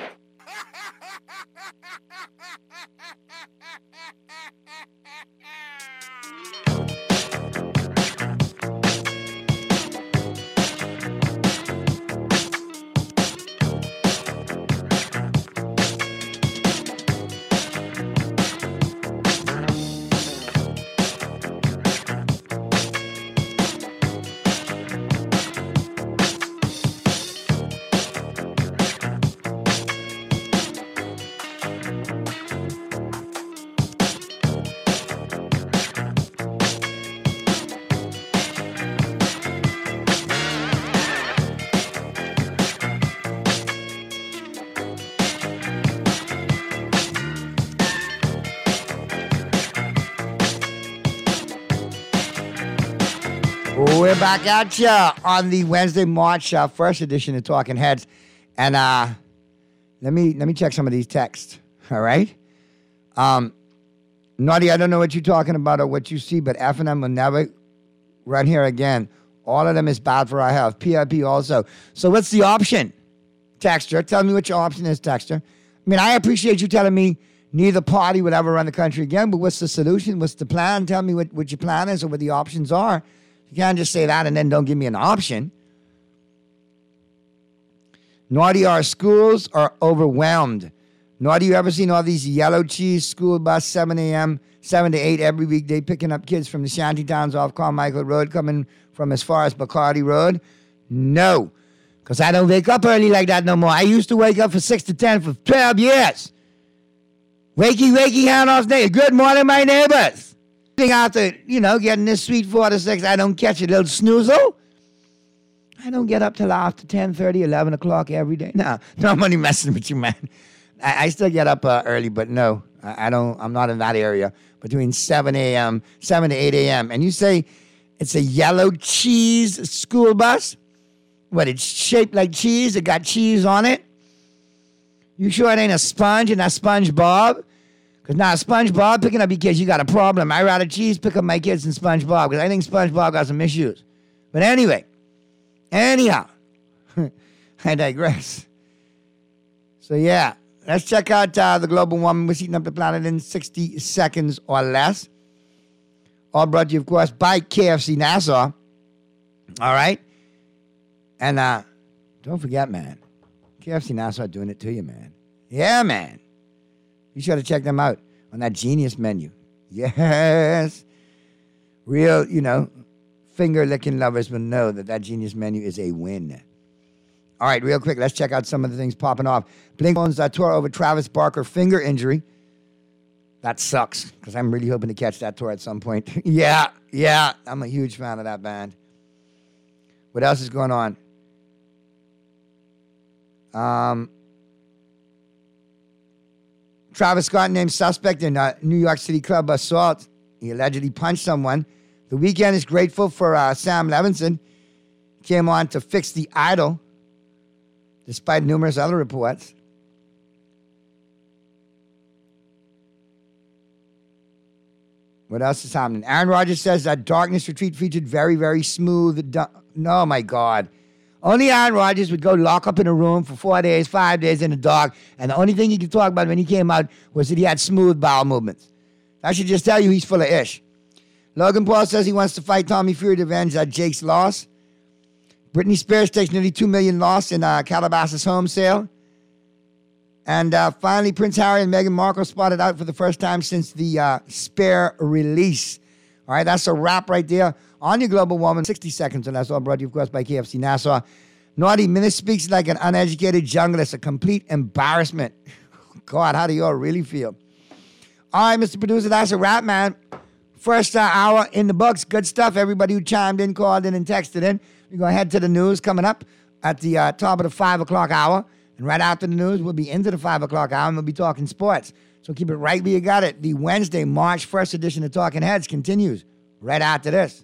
We're back at you on the Wednesday, March 1st edition of Talking Heads. And let me check some of these texts, all right? Naughty, I don't know what you're talking about or what you see, but F&M will never run here again. All of them is bad for our health. PIP also. So what's the option? Texter, tell me what your option is, Texter. I mean, I appreciate you telling me neither party would ever run the country again, but what's the solution? What's the plan? Tell me what your plan is or what the options are. You can't just say that and then don't give me an option. Naughty, our schools are overwhelmed. Naughty, you ever seen all these yellow cheese school bus, 7 a.m., 7 to 8 every weekday, picking up kids from the shanty towns off Carmichael Road, coming from as far as Bacardi Road? No, because I don't wake up early like that no more. I used to wake up for 6 to 10 for 12 years. Wakey, hand off day. Good morning, my neighbors. After, getting this sweet 4 to 6, I don't catch a little snoozle. I don't get up till after 10:30, 11 o'clock every day. No, I'm only messing with you, man. I still get up early, but no, I don't. I'm not in that area. Between 7 to 8 a.m. And you say it's a yellow cheese school bus? What, it's shaped like cheese? It got cheese on it? You sure it ain't a sponge and not SpongeBob? Because now SpongeBob picking up your kids, you got a problem. I'd rather cheese pick up my kids than SpongeBob because I think SpongeBob got some issues. But anyhow, I digress. So yeah, let's check out the global warming. We're heating up the planet in 60 seconds or less. All brought to you, of course, by KFC Nassau. All right? And don't forget, man, KFC Nassau doing it to you, man. Yeah, man. You should have checked them out on that genius menu. Yes. Real, finger-licking lovers will know that genius menu is a win. All right, real quick, let's check out some of the things popping off. Blink owns tour over Travis Barker finger injury. That sucks, because I'm really hoping to catch that tour at some point. Yeah, I'm a huge fan of that band. What else is going on? Travis Scott named suspect in New York City club assault. He allegedly punched someone. The Weeknd is grateful for Sam Levinson. Came on to fix the idol, despite numerous other reports. What else is happening? Aaron Rodgers says that Darkness Retreat featured very, very smooth. No, my God. Only Aaron Rodgers would go lock up in a room for 4 days, 5 days in the dark, and the only thing he could talk about when he came out was that he had smooth bowel movements. I should just tell you he's full of ish. Logan Paul says he wants to fight Tommy Fury to avenge Jake's loss. Britney Spears takes nearly $2 million loss in Calabasas home sale. And finally, Prince Harry and Meghan Markle spotted out for the first time since the Spare release. All right, that's a wrap right there on your global warming. 60 seconds, and that's all brought to you, of course, by KFC Nassau. Naughty Minute speaks like an uneducated junglist, a complete embarrassment. God, how do you all really feel? All right, Mr. Producer, that's a wrap, man. First hour in the books. Good stuff. Everybody who chimed in, called in, and texted in. We're going to head to the news coming up at the top of the 5 o'clock hour. And right after the news, we'll be into the 5 o'clock hour, and we'll be talking sports. So keep it right where you got it. The Wednesday, March 1st edition of Talking Heads continues right after this.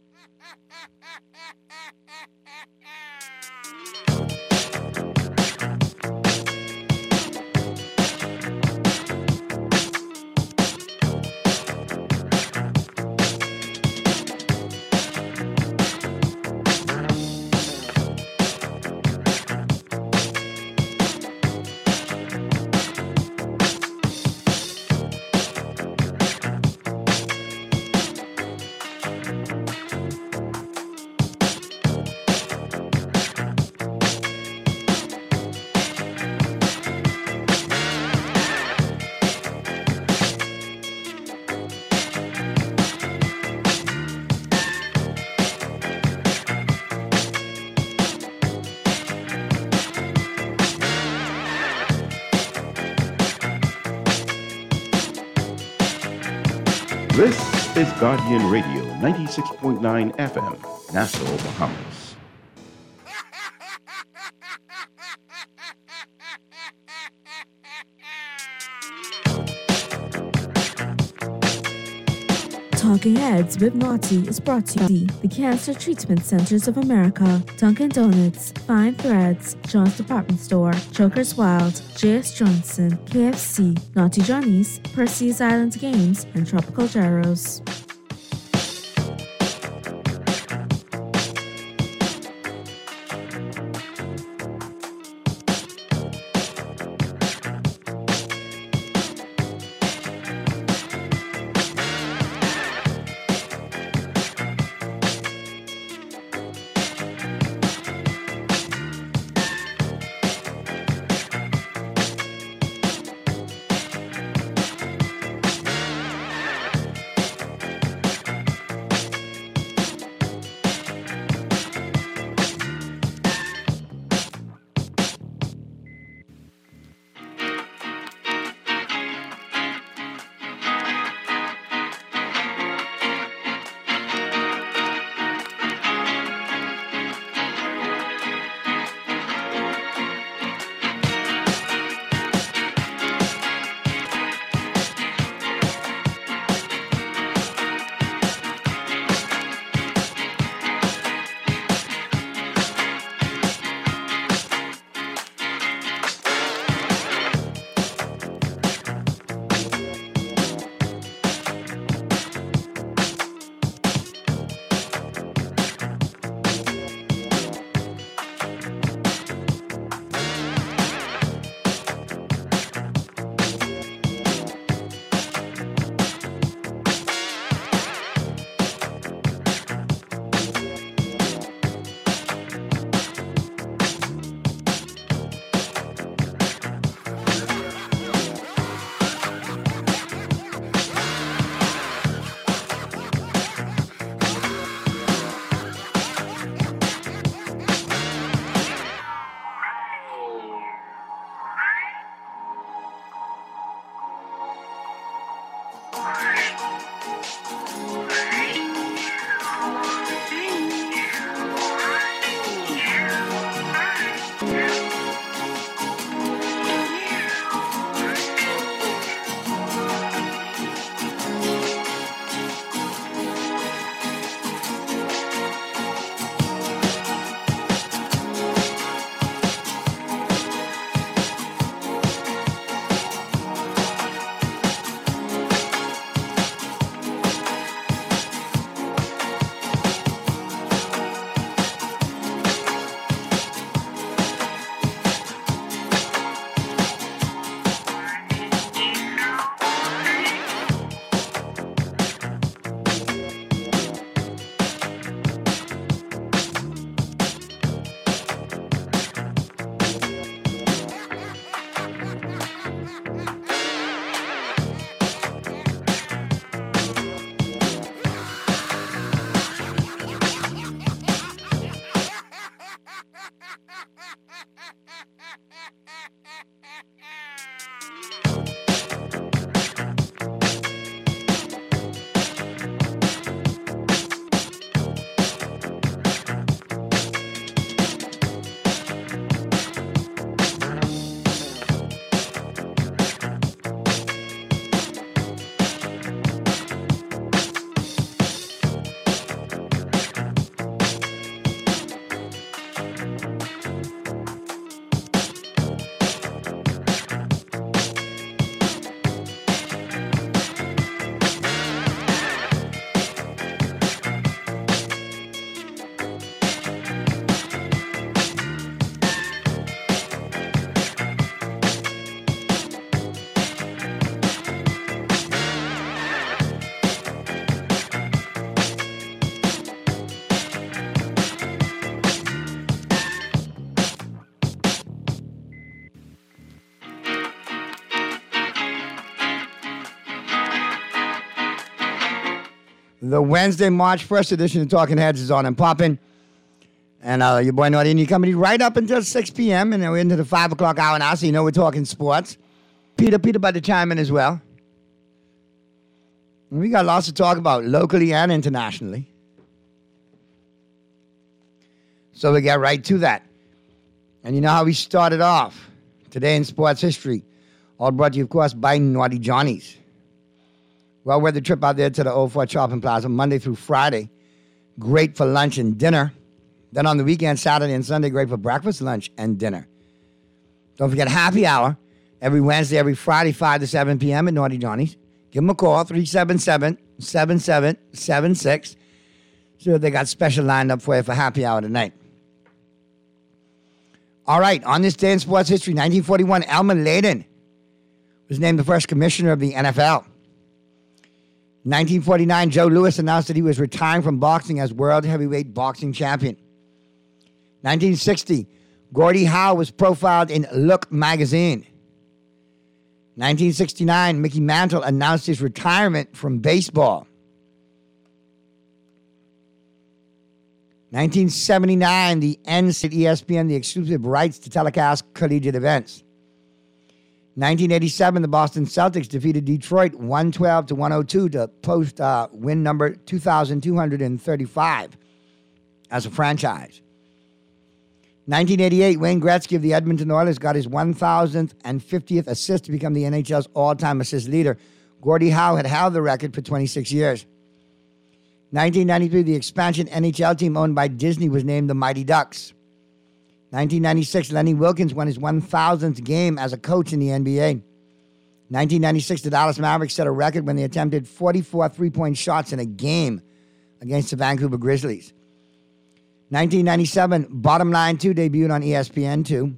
This is Guardian Radio, 96.9 FM, Nassau, Bahamas. Talking Heads with Naughty is brought to you by the Cancer Treatment Centers of America, Dunkin' Donuts, Fine Threads, John's Department Store, Chokers Wild, J.S. Johnson, KFC, Naughty Johnny's, Percy's Island Games, and Tropical Gyros. The Wednesday, March 1st edition of Talking Heads is on and popping. And your boy Naughty and you company right up until 6 p.m. And then we're into the 5 o'clock hour now, so you know we're talking sports. Peter about to chime in as well. And we got lots to talk about locally and internationally. So we get right to that. And you know how we started off today in sports history. All brought to you, of course, by Naughty Johnny's. Well-worth trip out there to the Old Fort Shopping Plaza Monday through Friday. Great for lunch and dinner. Then on the weekend, Saturday and Sunday, great for breakfast, lunch, and dinner. Don't forget happy hour every Wednesday, every Friday, 5 to 7 p.m. at Naughty Johnny's. Give them a call, 377-7776. So they got special lined up for you for happy hour tonight. All right, on this day in sports history, 1941, Elmer Layden was named the first commissioner of the NFL. 1949, Joe Louis announced that he was retiring from boxing as world heavyweight boxing champion. 1960, Gordie Howe was profiled in Look magazine. 1969, Mickey Mantle announced his retirement from baseball. 1979, the Ends at ESPN the exclusive rights to telecast collegiate events. 1987, the Boston Celtics defeated Detroit 112-102 to post win number 2,235 as a franchise. 1988, Wayne Gretzky of the Edmonton Oilers got his 1,050th assist to become the NHL's all-time assist leader. Gordie Howe had held the record for 26 years. 1993, the expansion NHL team owned by Disney was named the Mighty Ducks. 1996, Lenny Wilkens won his 1,000th game as a coach in the NBA. 1996, the Dallas Mavericks set a record when they attempted 44 three-point shots in a game against the Vancouver Grizzlies. 1997, Bottom Line 2 debuted on ESPN2.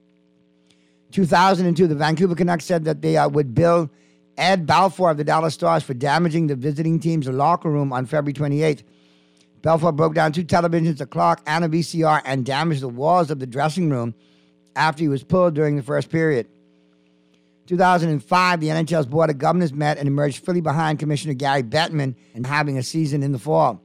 2002, the Vancouver Canucks said that they would bill Ed Balfour of the Dallas Stars for damaging the visiting team's locker room on February 28th. Balfour broke down 2 televisions, a clock, and a VCR and damaged the walls of the dressing room after he was pulled during the first period. 2005, the NHL's Board of Governors met and emerged fully behind Commissioner Gary Bettman in having a season in the fall.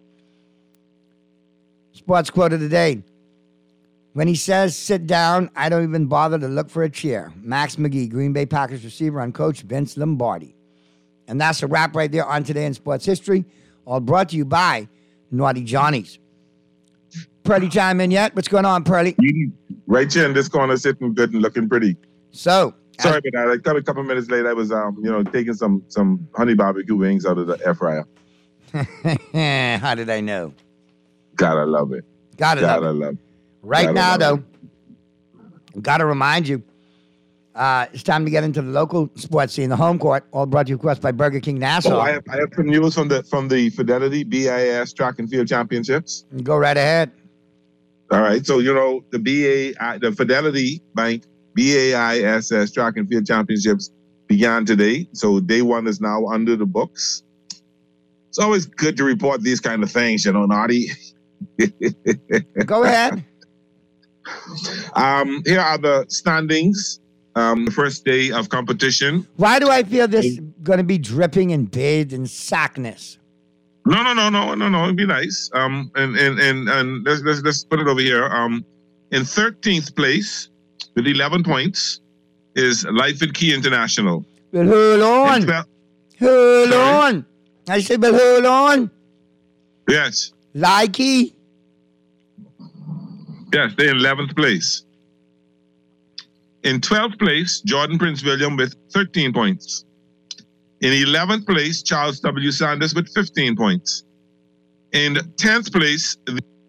Sports quote of the day. When he says, sit down, I don't even bother to look for a chair. Max McGee, Green Bay Packers receiver on Coach Vince Lombardi. And that's a wrap right there on Today in Sports History, all brought to you by Naughty Johnny's. Pearly chime in yet? What's going on, Pearly? Right here in this corner, sitting good and looking pretty. So, sorry about that. A couple minutes later, I was, taking some honey barbecue wings out of the air fryer. How did I know? Gotta love it. Gotta love it. Right now, though, gotta remind you, it's time to get into the local sports scene, the home court, all brought to you, of course, by Burger King Nassau. Oh, I have some news from the Fidelity BIS Track and Field Championships. Go right ahead. All right, so the Fidelity Bank BAISS Track and Field Championships began today, so day one is now under the books. It's always good to report these kind of things, Naughty. Go ahead. Here are the standings. The first day of competition. Why do I feel this is going to be dripping and bathed in sackness? No. It'd be nice. And let's put it over here. In 13th place with 11 points is Life and Key International. Well, hold on. Hold on. I said, well, hold on. Yes. Likey. Yes, they're in 11th place. In 12th place, Jordan Prince William with 13 points. In 11th place, Charles W. Sanders with 15 points. In 10th place...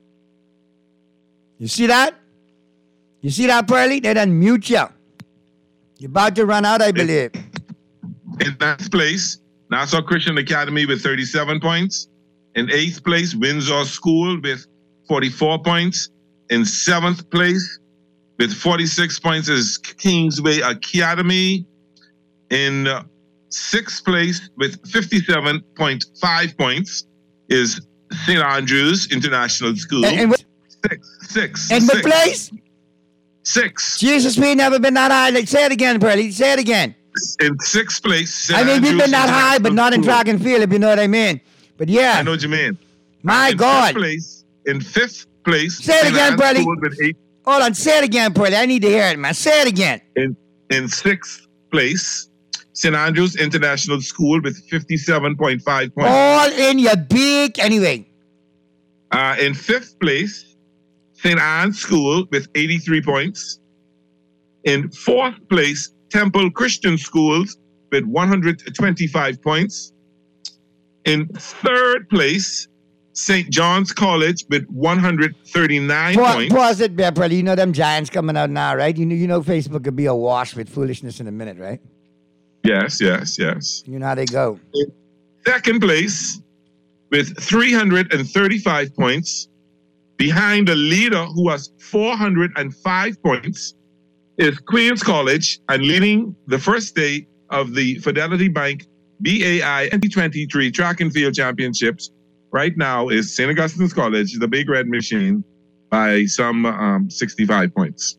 You see that? You see that, Pearly? They done mute you. You're about to run out, I believe. In 9th place, Nassau Christian Academy with 37 points. In 8th place, Windsor School with 44 points. In 7th place, with 46 points, is Kingsway Academy. In 6th place, with 57.5 points, is St. Andrews International School. And Six. And what place? 6. Jesus, we never been that high. Say it again, Pearly. Say it again. In 6th place, St. We've been that high, but not in track and field, if you know what I mean. But yeah. I know what you mean. My in God. In fifth place. Say it again, Pearly. With Hold on. Say it again, Pearly. I need to hear it, man. Say it again. In sixth place, St. Andrews International School with 57.5 points. All in your beak. Anyway. In fifth place, St. Anne's School with 83 points. In fourth place, Temple Christian Schools with 125 points. In third place, St. John's College with 139 points. Pause it, Beverly. You know them Giants coming out now, right? You know Facebook could be awash with foolishness in a minute, right? Yes. You know how they go. In second place, with 335 points, behind the leader who has 405 points, is Queens College, and leading the first day of the Fidelity Bank BAI 2023 Track and Field Championships right now is St. Augustine's College, the Big Red Machine, by some 65 points.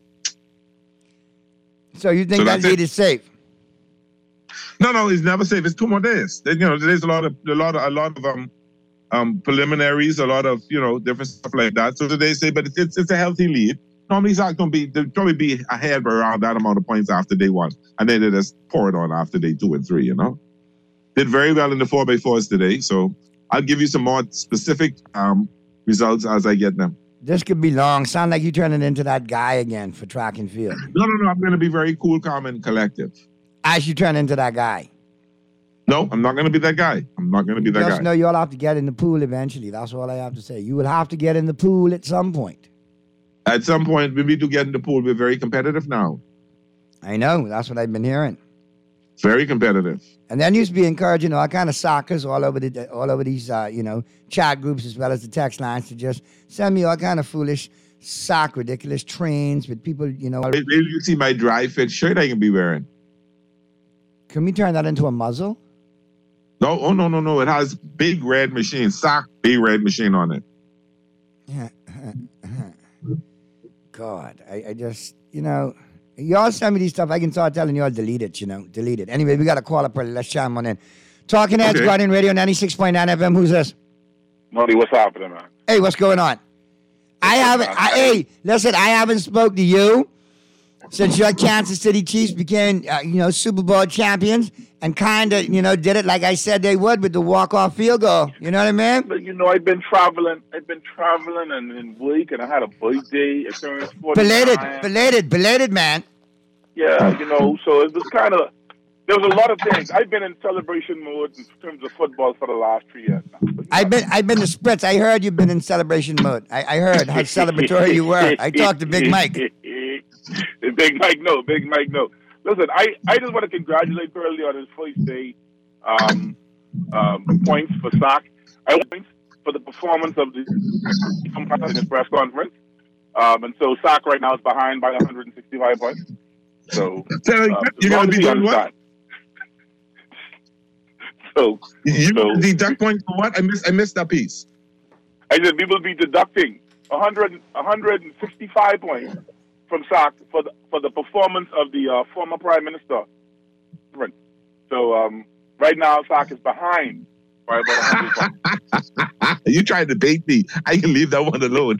So you think that lead is safe? No, it's never safe. It's 2 more days. There's a lot of preliminaries, a lot of different stuff like that. So they say, but it's a healthy lead. Normally, Zach they'll probably be ahead by around that amount of points after day 1, and then they just pour it on after day 2 and 3. Did very well in the 4x4s today, so I'll give you some more specific results as I get them. This could be long. Sound like you turning into that guy again for track and field. No. I'm going to be very cool, calm, and collective. As you turn into that guy. No, I'm not going to be that guy. Just know you'll have to get in the pool eventually. That's all I have to say. You will have to get in the pool at some point. At some point, we need to get in the pool. We're very competitive now. I know. That's what I've been hearing. Very competitive. And then used to be encouraging all kind of sockers all over these chat groups as well as the text lines to just send me all kind of foolish ridiculous trains with people. Maybe you see my dry fit shirt I can be wearing. Can we turn that into a muzzle? No. Oh no. It has Big Red Machine Big Red Machine on it. Yeah. God, I just y'all send me these stuff. I can start telling y'all delete it. Delete it. Anyway, we got a caller. Let's chime on in. Talking Heads, Guardian Radio 96.9 FM. Who's this? Marty, what's happening, man? Hey, what's going on? I haven't spoke to you since your Kansas City Chiefs became, Super Bowl champions and kind of, did it like I said they would with the walk-off field goal. You know what I mean? But, I've been traveling and in week, and I had a birthday. It turned 49. Belated, man. Yeah, so it was kind of, there was a lot of things. I've been in celebration mode in terms of football for the last 3 years now. I've been to Spritz. I heard you've been in celebration mode. I heard how celebratory you were. I talked to Big Mike. Big Mike, no. Listen, I just want to congratulate Pearly on his first day points for SOC. I want points for the performance of the in his press conference. And so SOC right now is behind by 165 points. So you're going to be doing what? So deduct points for what? I missed that piece. I said we will be deducting 165 points from SOC for the performance of the former Prime Minister. So right now SOC is behind by about 100 points. You tried to bait me. I can leave that one alone.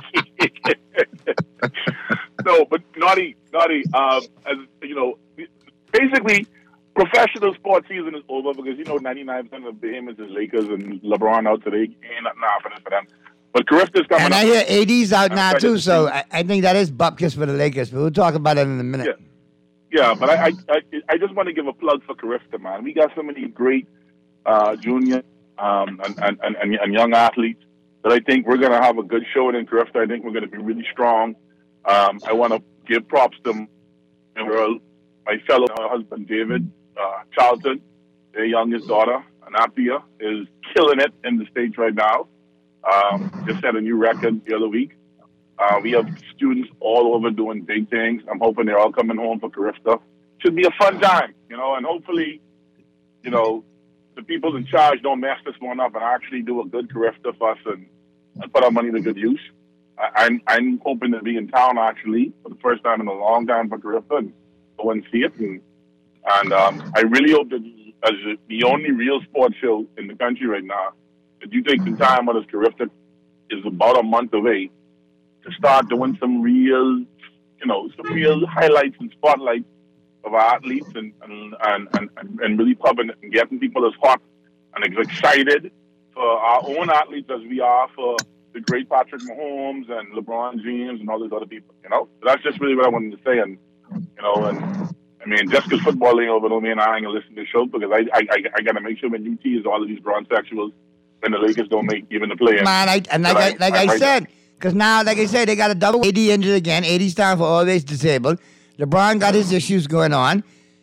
No, but naughty. As basically, professional sports season is over because 99% of Bahamas is Lakers and LeBron out today. Ain't nothing happening for them. But Carifta's coming and up. I hear AD's out now too, so I think that is bupkis for the Lakers. But we'll talk about it in a minute. Yeah, but I just want to give a plug for Carifta, man. We got so many great junior and young athletes that I think we're going to have a good show in Carifta. I think we're going to be really strong. I want to give props to my fellow husband, David Charlton. Their youngest daughter, Anapia, is killing it in the States right now. Just set a new record the other week. We have students all over doing big things. I'm hoping they're all coming home for Carifta. Should be a fun time, and hopefully, the people in charge don't mess this one up and actually do a good Carifta for us and put our money to good use. I'm hoping to be in town actually for the first time in a long time for Carifta and go and see it. And I really hope that as the only real sports show in the country right now, that you take some time with us. Carifta is about a month away to start doing some real highlights and spotlights of our athletes and really pumping and getting people as hot and as excited for our own athletes as we are for the great Patrick Mahomes and LeBron James and all these other people. So that's just really what I wanted to say. And I mean, just because football ain't over, don't mean I ain't gonna listen to the show, because I gotta make sure when UT is all of these bronsexuals when the Lakers don't make even the play. Man, I said, because now, like I said, they got a double AD injured again. AD's time for always disabled. LeBron got his issues going on.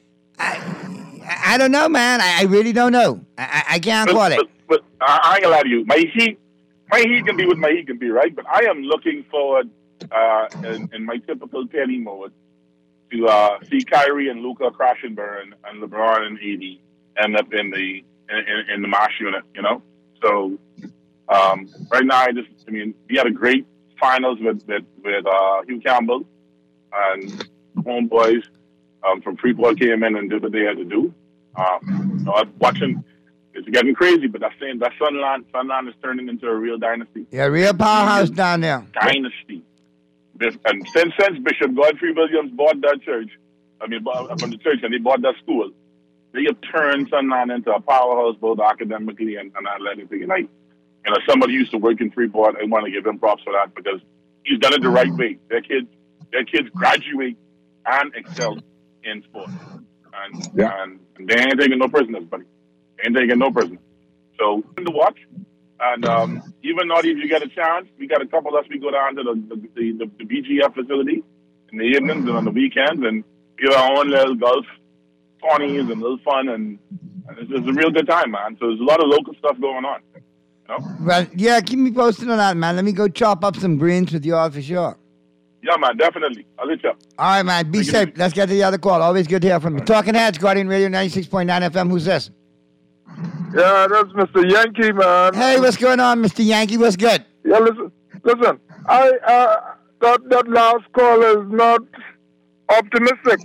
I don't know, man. I really don't know. I can't call it. But I ain't gonna lie to you. My heat can be what my heat can be, right? But I am looking forward in my typical Penny mode to see Kyrie and Luka crash and burn, and LeBron and AD end up in the Marsh unit. So right now, we had a great finals with Hugh Campbell, and homeboys from Freeport came in and did what they had to do. I'm watching. It's getting crazy, but that's saying that Sunland is turning into a real dynasty. Yeah, real powerhouse down there. Dynasty. And since Bishop Godfrey Williams bought that church, from the church, and they bought that school, they have turned Sunland into a powerhouse both academically and athletically. And somebody used to work in Freeport. I want to give him props for that, because he's done it the right way. Their kids graduate and excel in sports, and they ain't taking no prisoners, buddy. They ain't taking no prisoners. So to watch, and even not if you get a chance, we got a couple of us. We go down to the BGF facility in the evenings and on the weekends, and get our own little golf tourneys and little fun, and it's a real good time, man. So there's a lot of local stuff going on. Well, yeah, keep me posted on that, man. Let me go chop up some greens with you all for sure. Yeah, man, definitely. I'll let you up. All right, man. Be safe. Let's get to the other call. Always good to hear from you. Talking Heads, Guardian Radio 96.9 FM. Who's this? Yeah, that's Mr. Yankee, man. Hey, what's going on, Mr. Yankee? What's good? Yeah, listen. That last call is not optimistic.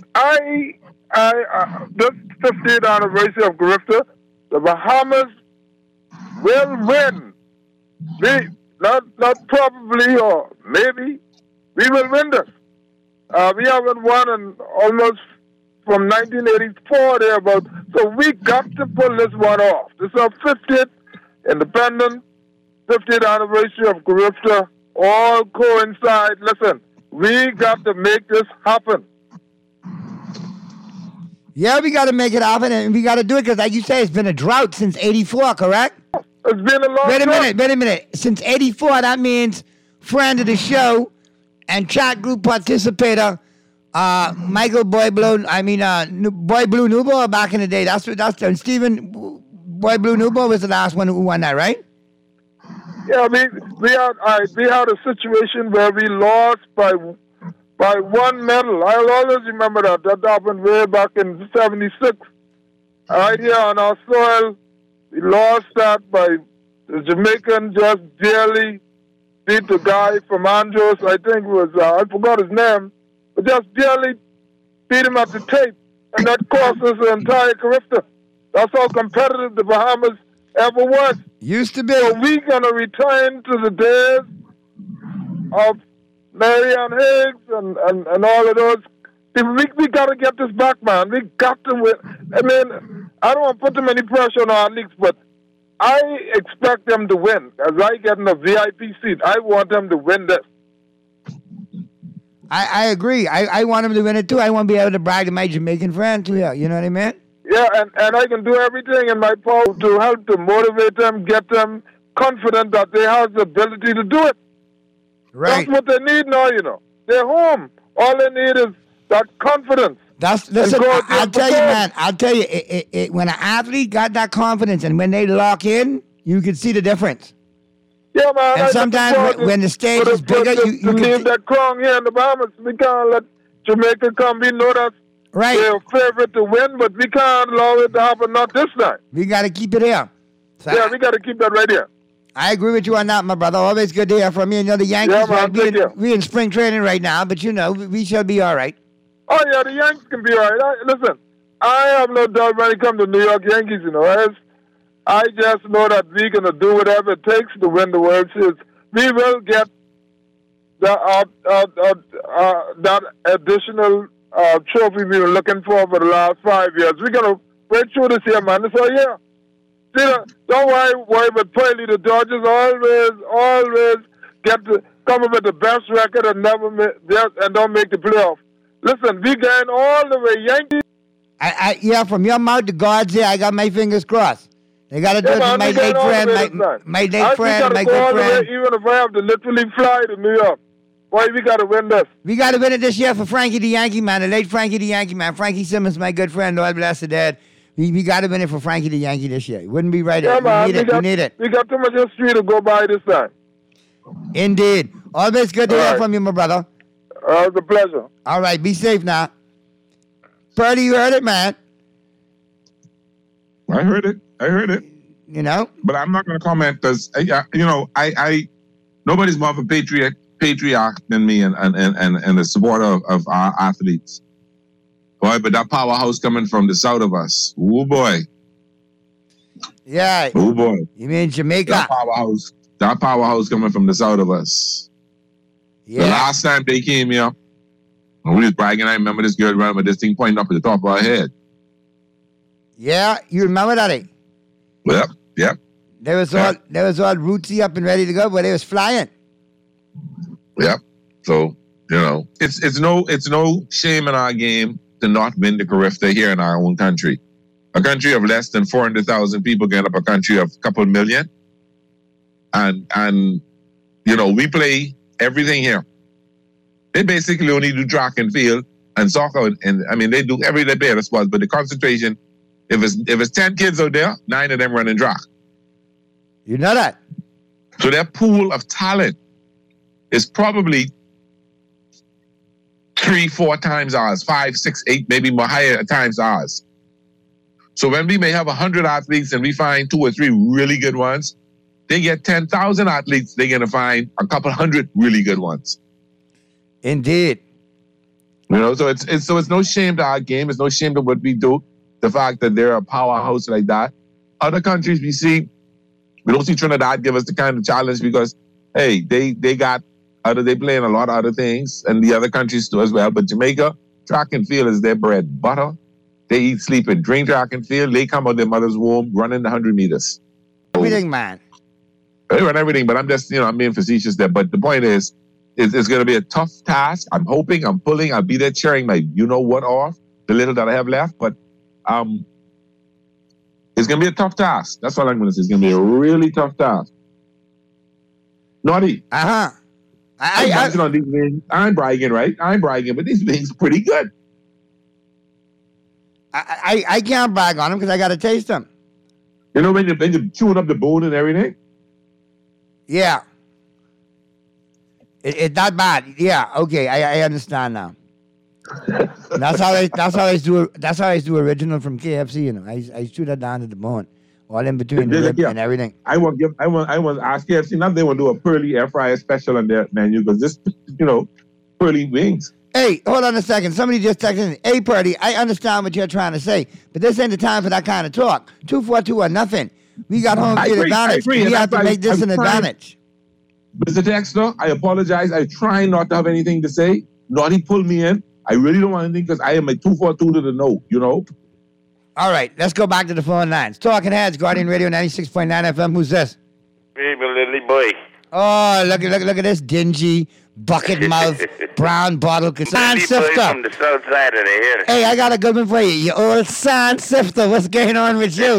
This 50th anniversary of Carifta, the Bahamas will win. Not probably or maybe. We will win this. We haven't won in almost from 1984 thereabout. So we got to pull this one off. This is our 50th independent, 50th anniversary of Carifta. All coincide. Listen, we got to make this happen. Yeah, we got to make it happen, and we got to do it because, like you say, it's been a drought since 84, correct? It's been a long time. Wait a minute. Since 84, that means friend of the show and chat group participator, Michael Boy Blue Newball back in the day. That's Stephen Boy Blue Newball was the last one who won that, right? Yeah, we had a situation where we lost by one medal. I'll always remember that. That happened way back in '76. Right here on our soil, we lost that by the Jamaican just barely beat the guy from Andros. I think it was, I forgot his name, but just barely beat him at the tape. And that cost us the entire Carifta. That's how competitive the Bahamas ever was. Used to be. So we're going to return to the days of Marianne Higgs and all of those. We got to get this back, man. We got to win. I mean, I don't want to put too many pressure on our leagues, but I expect them to win. As I get in a VIP seat, I want them to win this. I agree. I want them to win it, too. I want to be able to brag to my Jamaican friends, too. You know what I mean? Yeah, and I can do everything in my power to help to motivate them, get them confident that they have the ability to do it. Right. That's what they need now, you know. They're home. All they need is that confidence. Listen, I'll tell you, man. I'll tell you, when an athlete got that confidence and when they lock in, you can see the difference. Yeah, man. And sometimes when the stage is bigger, you can leave that crown here in the Bahamas. We can't let Jamaica come. We know that right. They're favorite to win, but we can't allow it to happen. Not this time. We got to keep it here. So we got to keep that right here. I agree with you on that, my brother. Always good to hear from you. You know, the Yankees, we're in spring training right now, but, you know, we shall be all right. Oh, yeah, the Yankees can be all right. Listen, I have no doubt when it comes to New York Yankees, you know. I just know that we're going to do whatever it takes to win the World Series. We will get that additional trophy we were looking for the last 5 years. We're going to wait through this year, man. So, yeah. See, don't worry about Purdy. The Dodgers always come up with the best record and don't make the playoff. Listen, we going all the way. Yankees. Yeah, from your mouth to God's ear, I got my fingers crossed. They got to do it to my late friend, my good friend. Even if I have to literally fly to New York. Boy, we got to win this. We got to win it this year for Frankie the Yankee Man, the late Frankie the Yankee Man. Frankie Simmons, my good friend, Lord bless the dead. We got to win it for Frankie the Yankee this year. It wouldn't be right. Yeah, we need it. We got too much history to go by this time. Indeed. Always good to hear from you, my brother. It's a pleasure. All right, be safe now. Purdy, you heard it, man. I heard it. You know? But I'm not going to comment because, nobody's more of a patriot than me and a supporter of our athletes. Boy, but that powerhouse coming from the south of us. Oh, boy. Yeah. Oh, boy. You mean Jamaica? That powerhouse coming from the south of us. Yeah. The last time they came here, and we was bragging, I remember this girl running with this thing pointing up at the top of her head. Yeah, you remember that? Yep. They was all rootsy up and ready to go, but they was flying. Yep. So, it's no shame in our game to not win the Carifta here in our own country. A country of less than 400,000 people getting up a country of a couple million. And we play everything here. They basically only do track and field and soccer, and they do every day better sports, but the concentration, if it's 10 kids out there, 9 of them running track. You know that? So their pool of talent is probably 3-4 times ours, 5, 6, 8, maybe more higher times ours. So when we may have 100 athletes and we find 2 or 3 really good ones, they get 10,000 athletes, they're going to find a couple hundred really good ones. Indeed. So it's no shame to our game. It's no shame to what we do. The fact that they're a powerhouse like that. Other countries we don't see Trinidad give us the kind of challenge because, hey, they playing a lot of other things and the other countries do as well. But Jamaica, track and field is their bread and butter. They eat, sleep, and drink track and field. They come out of their mother's womb running the 100 meters. Everything, man. They run everything, but I'm just, I'm being facetious there. But the point is, it's going to be a tough task. I'm hoping, I'm pulling, I'll be there cheering my you-know-what off, the little that I have left. But it's going to be a tough task. That's all I'm going to say. It's going to be a really tough task. Naughty. Uh-huh. I ain't bragging, right? I ain't bragging, but these things are pretty good. I can't brag on them because I got to taste them. You know when you're chewing up the bone and everything? Yeah. It's not bad. Yeah, okay, I understand now. That's how I do original from KFC. I chew that down to the bone, all in between the rib and everything. I want ask KFC now they want to do a Pearly air fryer special on their menu because this Pearly wings. Hey, hold on a second. Somebody just texted me. Hey, Purdy, I understand what you're trying to say, but this ain't the time for that kind of talk. 2-4-2 or nothing. We got home field advantage. We have to make this an advantage. Mr. Texter, I apologize. I try not to have anything to say. Naughty pulled me in. I really don't want anything because I am a 2-4-2 to the no, All right, let's go back to the phone lines. Talking Heads, Guardian Radio 96.9 FM. Who's this? Hey, my little boy. Oh, look at this dingy, bucket mouth, brown bottle. Sand sifter. From the south side of the hill. Hey, I got a good one for you. You old sand sifter. What's going on with you?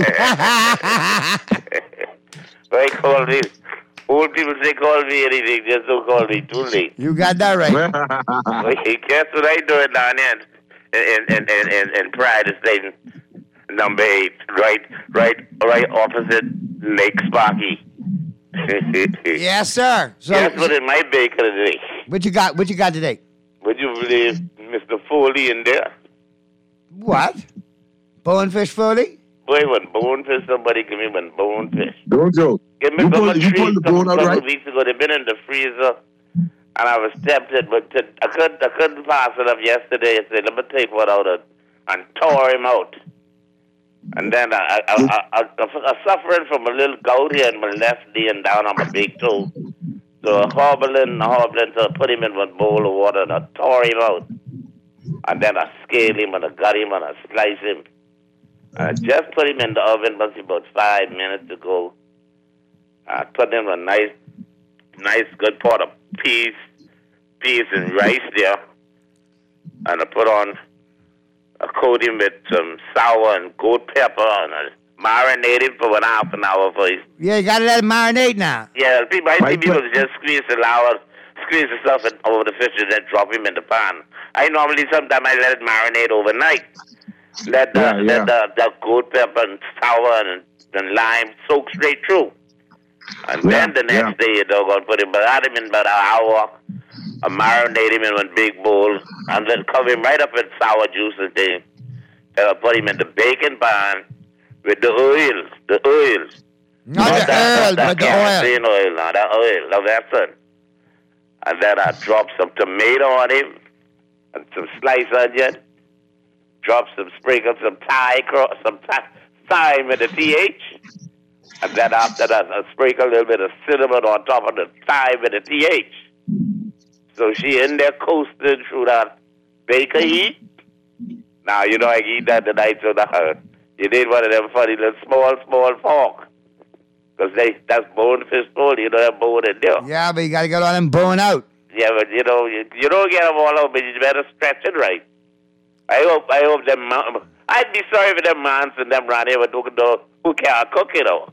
Why call me? Old people say call me anything, just don't call me too late. You got that right. Guess what I do it down here in Pride Estate, number 8, right opposite Lake Sparky. Yes, sir. So guess what in my baker today? What you got today? Would you believe Mr. Foley in there? What? Bonefish Foley? Boy, when bonefish, somebody give me one bonefish. Don't joke. Give me you pulled the bone out right? Weeks ago, they've been in the freezer, and I was tempted, but I couldn't pass it up yesterday. I said, let me take one out and tore him out. And then I suffering from a little gout here in my left knee and down on my big toe. So hobbling, so I put him in one bowl of water and I tore him out. And then I scaled him and I got him and I sliced him. And I just put him in the oven about 5 minutes ago. I put in a nice good pot of peas and rice there. And I coat him with some sour and goat pepper and I marinate him for 1/2 an hour for it. Yeah, you gotta let it marinate now. Yeah, I see people just squeeze the stuff over the fish and then drop him in the pan. Sometimes I let it marinate overnight. Let the goat pepper and sour and lime soak straight through. And then the next day you're gonna put him, but I had him in about an hour. I marinate him in one big bowl and then cover him right up with sour juice and thing. Then I put him in the baking pan with the oil. Not the oil, but the oil. Oil, not the oil, the vessel. And then I drop some tomato on him and some sliced onion. Sprinkle some thyme with the TH. And then after that, I sprinkle a little bit of cinnamon on top of the thyme with the TH. So she in there coasting through that baker heat. Now, I eat that tonight, so you need one of them funny little small fork. Because that's bonefish bone, that bone in there. Yeah, but you got to get all them bone out. Yeah, but, you don't get them all out, but you better stretch it right. I hope them, I'd be sorry for them mans and them around here who can't cook it all.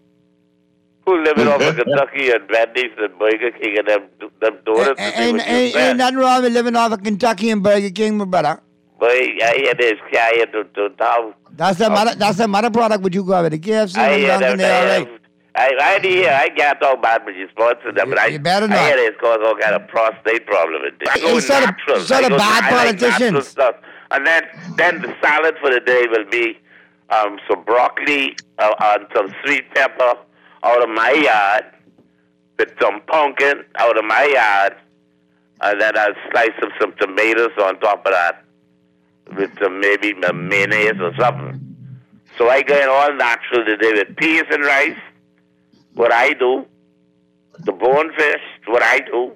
Who living off of Kentucky and Wendy's and Burger King and them donuts. Ain't nothing wrong with living off of Kentucky and Burger King, my brother. But I hear this guy to town. That's the mother product would you go with the KFC and Dunkin', they're all right. I can't talk bad with you sponsor them, but you better not. I hear this cause all kind of prostate problem in this. Sort of bad politicians. And then the salad for the day will be some broccoli and some sweet pepper out of my yard, with some pumpkin out of my yard, and then I'll slice up some tomatoes on top of that, with some maybe mayonnaise or something. So I go in all natural today with peas and rice, what I do, the bonefish, what I do,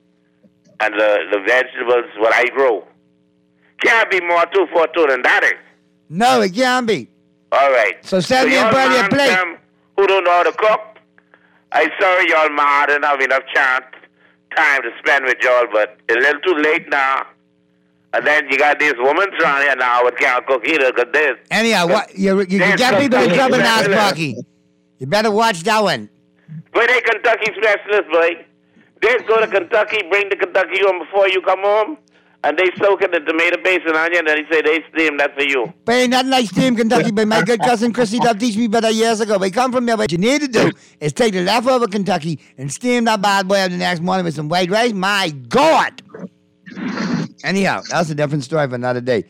and the vegetables, what I grow. Can't be more 242 than that is. No, it can't be. All right. So send me a plate. Who don't know how to cook, I sorry y'all ma, I didn't have enough time to spend with y'all, but it's a little too late now. And then you got these women around here now who can't cook either, because this. Anyhow, you get people in trouble now, Sparky. You better watch that one. Boy, they Kentucky specialists, boy. They go to Kentucky, bring the Kentucky home before you come home, and they soak it in tomato paste and onion, and they say they steam that for you. But ain't nothing like steam Kentucky, but my good cousin Chrissy Duff teach me better years ago. But come from there, what you need to do is take the leftover Kentucky and steam that bad boy up the next morning with some white rice. My God! Anyhow, that's a different story for another day.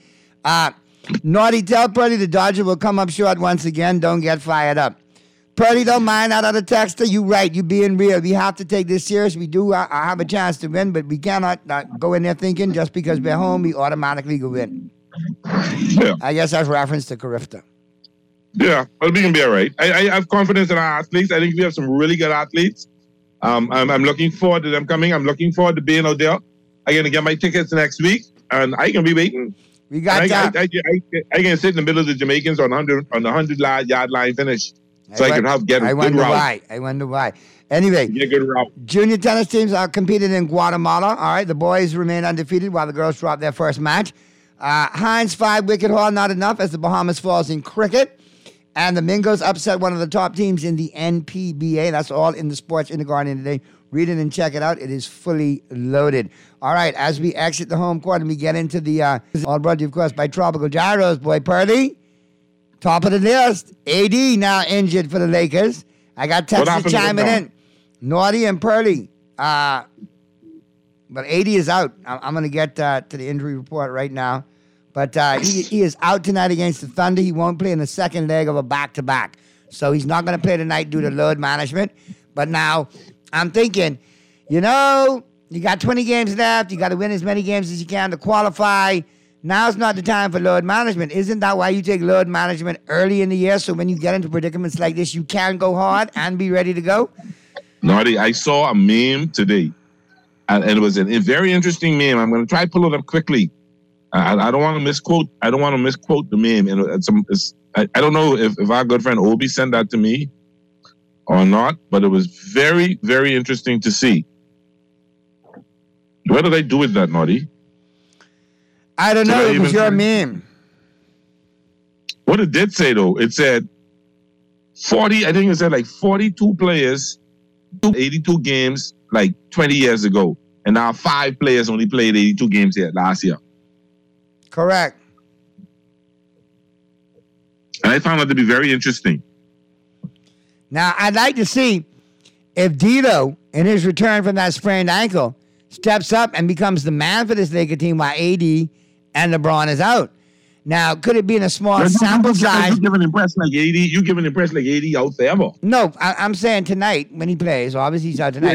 Naughty, tell Purdy the Dodger will come up short once again. Don't get fired up. Purdy, don't mind that other texter. You right. You being real. We have to take this serious. We do have a chance to win, but we cannot go in there thinking just because we're home, we automatically go win. Yeah. I guess that's reference to Carifta. Yeah, but we can be all right. I have confidence in our athletes. I think we have some really good athletes. I'm looking forward to them coming. I'm looking forward to being out there. I'm going to get my tickets next week, and I can be waiting. We got that. I can sit in the middle of the Jamaicans on the 100-yard line finish. So I can help get a good route. I wonder why. Anyway, get a good route. Junior tennis teams are competing in Guatemala. All right, the boys remain undefeated while the girls drop their first match. Heinz 5 wicket haul, not enough as the Bahamas falls in cricket. And the Mingos upset one of the top teams in the NPBA. That's all in the Sports in the Guardian today. Read it and check it out. It is fully loaded. All right, as we exit the home court and we get into the all brought to you, of course, by Tropical Gyros, boy Purdy. Top of the list. AD now injured for the Lakers. I got texts chiming in. Naughty and Purdy. But AD is out. I'm going to get to the injury report right now. But he is out tonight against the Thunder. He won't play in the second leg of a back-to-back. So he's not going to play tonight due to load management. But now I'm thinking, you got 20 games left. You got to win as many games as you can to qualify. Now's not the time for load management. Isn't that why you take load management early in the year so when you get into predicaments like this, you can go hard and be ready to go? Naughty, I saw a meme today, and it was a very interesting meme. I'm going to try to pull it up quickly. I don't want to misquote. I don't want to misquote the meme. And I don't know if our good friend Obi sent that to me or not, but it was very, very interesting to see. What did I do with that, Naughty? I don't know. It was your meme. What it did say, though, it said 40, I think it said like 42 players, 82 games like 20 years ago. And now 5 players only played 82 games here last year. Correct. And I found that to be very interesting. Now, I'd like to see if Dito, in his return from that sprained ankle, steps up and becomes the man for this Laker team while AD and LeBron is out. Now, could it be in a small sample size? You give an impression like AD. You give an impression like AD out forever. No, I'm saying tonight when he plays. Obviously, he's out tonight.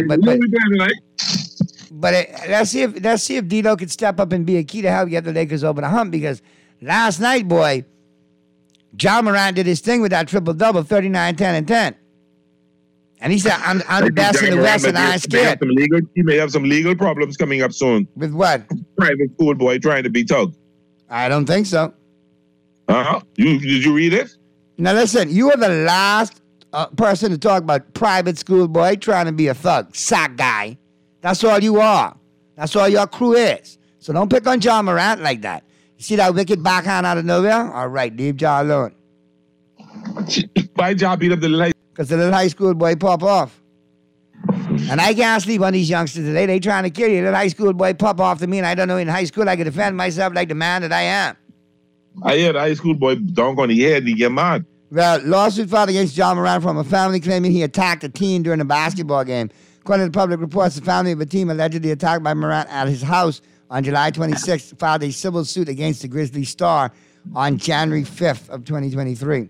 Let's see if Dito could step up and be a key to help get the Lakers over the hump. Because last night, boy, Ja Morant did his thing with that triple-double, 39, 10, and 10. And he said, I'm the best in the West, and I ain't scared. He may have some legal problems coming up soon. With what? Private school boy trying to be Tug. I don't think so. Uh-huh. Did you read it? Now, listen, you are the last person to talk about private school boy trying to be a thug, sack guy. That's all you are. That's all your crew is. So don't pick on Ja Morant like that. You see that wicked backhand out of nowhere? All right, leave Ja alone. Why Ja beat up the little? Because the little high school boy pop off. And I can't sleep on these youngsters today. They trying to kill you. Little high school boy pop off to me, and I don't know in high school I could defend myself like the man that I am. I hear the high school boy dunk on the head and he get mad. Well, lawsuit filed against Ja Morant from a family claiming he attacked a teen during a basketball game. According to public reports, the family of a team allegedly attacked by Morant at his house on July 26th filed a civil suit against the Grizzly Star on January 5th of 2023.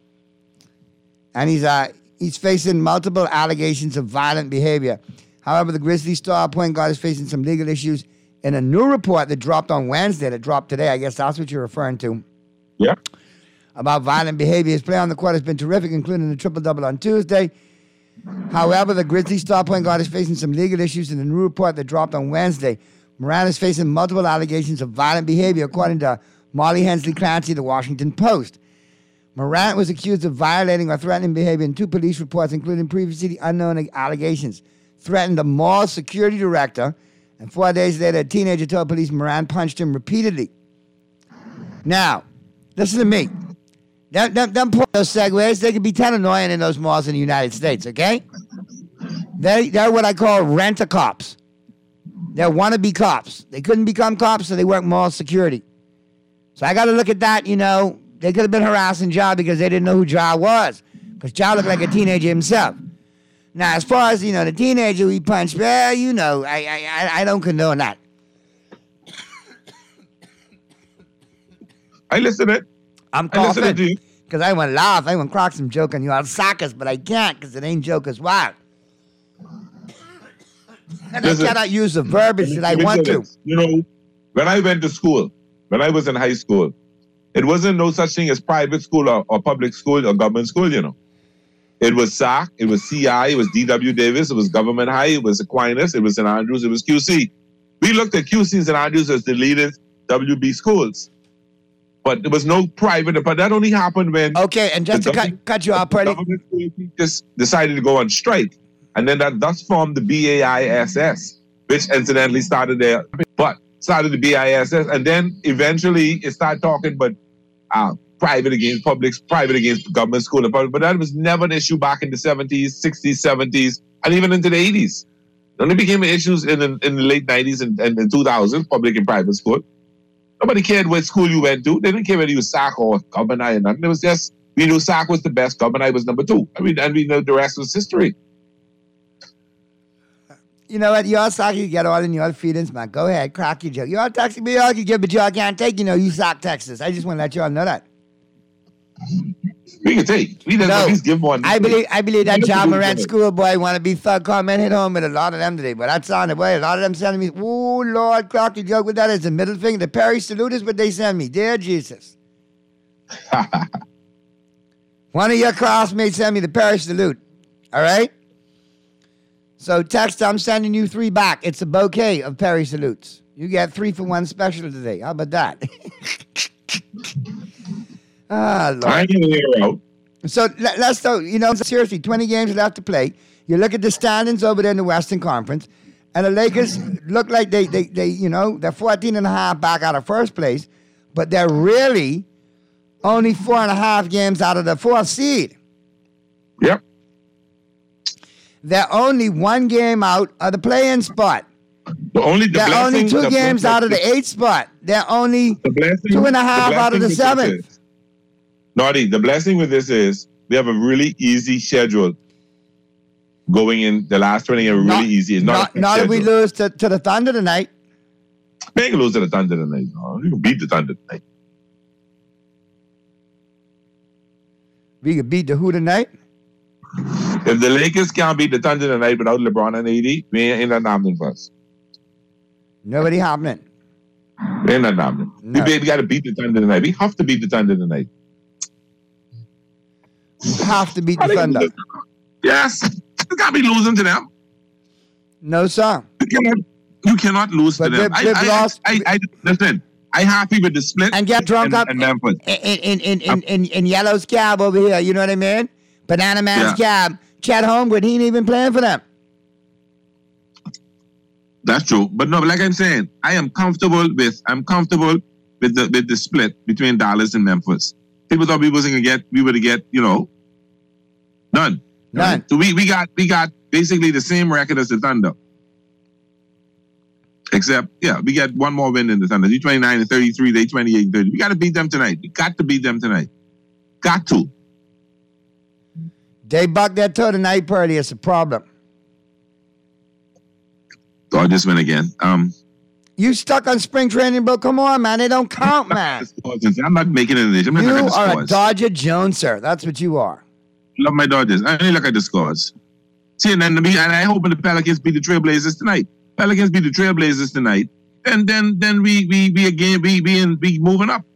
And he's facing multiple allegations of violent behavior. However, the Grizzly Star point guard is facing some legal issues in a new report that dropped on Wednesday, that dropped today. I guess that's what you're referring to. Yeah. About violent behavior. His play on the court has been terrific, including the triple-double on Tuesday. However, the Grizzly Star point guard is facing some legal issues in a new report that dropped on Wednesday. Morant is facing multiple allegations of violent behavior, according to Molly Hensley Clancy, The Washington Post. Morant was accused of violating or threatening behavior in 2 police reports, including previously unknown allegations. Threatened the mall security director, and 4 days later, a teenager told police Morant punched him repeatedly. Now, listen to me. Them those segues, they could be 10 annoying in those malls in the United States, okay? They're what I call rent-a-cops. They're wannabe cops. They couldn't become cops, so they work mall security. So I got to look at that, you know. They could have been harassing Ja because they didn't know who Ja was. Because Ja looked like a teenager himself. Now, as far as, the teenager we punched, well, I don't condone that. I listen to it. I'm coughing because I want to laugh. I want to crack some joke on you all suckers, but I can't because it ain't Joker's wild. And I cannot use the verbiage that I want to. When I went to school, when I was in high school, it wasn't no such thing as private school or public school or government school, It was SAC, it was CI, it was D.W. Davis, it was Government High, it was Aquinas, it was St. Andrews, it was QC. We looked at QC and St. Andrews as the leading WB schools. But there was no private, but that only happened when... Okay, and just to cut you off, Purdy. Government school just decided to go on strike. And then that thus formed the BAISS, which incidentally started there, but started the BISS. And then eventually it started talking about private against public, private against government school and public. But that was never an issue back in the 70s, 60s, 70s, and even into the 80s. It only became issues in the late 90s and 2000s, public and private school. Nobody cared what school you went to. They didn't care whether you was SAC or Government High or nothing. It was just, we knew SAC was the best, Government High was number 2. And we know the rest was history. You know what? Y'all suck, you get all in your feelings, man. Go ahead, crack your joke. Y'all texting me, y'all can get, but y'all can't take, you suck Texas. I just want to let y'all know that. We can take. We just at least give one. I believe that John Morant schoolboy want to be thug comment hit home with a lot of them today. But that's on the way. A lot of them sending me, oh, Lord, Clark, the joke with that is the middle finger. The Perry salute is what they send me. Dear Jesus. One of your classmates sent me the Perry salute. All right? So text, I'm sending you 3 back. It's a bouquet of Perry salutes. You get 3 for 1 special today. How about that? Lord. I ain't gonna hear out. So let's go, seriously, 20 games left to play. You look at the standings over there in the Western Conference, and the Lakers look like they're 14.5 back out of first place, but they're really only 4.5 games out of the 4th seed. Yep. They're only 1 game out of the play-in spot. They're only 2 games out of the 8th spot. They're only 2.5 out of the 7th. Naughty, the blessing with this is we have a really easy schedule going in the last 20 games. Really easy. It's not if we lose to the Thunder tonight. We ain't gonna lose to the Thunder tonight. No, we can beat the Thunder tonight. We can beat the who tonight? If the Lakers can't beat the Thunder tonight without LeBron and AD, we ain't not happening for us. Nobody happening. We ain't not happening. No. We got to beat the Thunder tonight. We have to beat the Thunder tonight. Have to beat the Thunder. Yes. You can't be losing to them. No, sir. You cannot lose to them. Listen, I'm happy with the split. And get drunk up in Memphis. In Yellow's cab over here. You know what I mean? Banana Man's cab. Chet Holmgren, he ain't even playing for them. That's true. But no, like I'm saying, I'm comfortable with the split between Dallas and Memphis. People thought we would get, none. None. So we got basically the same record as the Thunder. Except, we got 1 more win than the Thunder. They 29-33, they 28-30. We got to beat them tonight. We got to beat them tonight. Got to. They bucked their toe tonight, Purdy. It's a problem. I just win again. You stuck on spring training, bro. Come on, man. They don't count, man. I'm not making it in this. You are a Dodger Jones, sir. That's what you are. Love my Dodgers. I only look at the scores. See, and I hope the Pelicans beat the Trailblazers tonight. Pelicans beat the Trailblazers tonight. And then we moving up.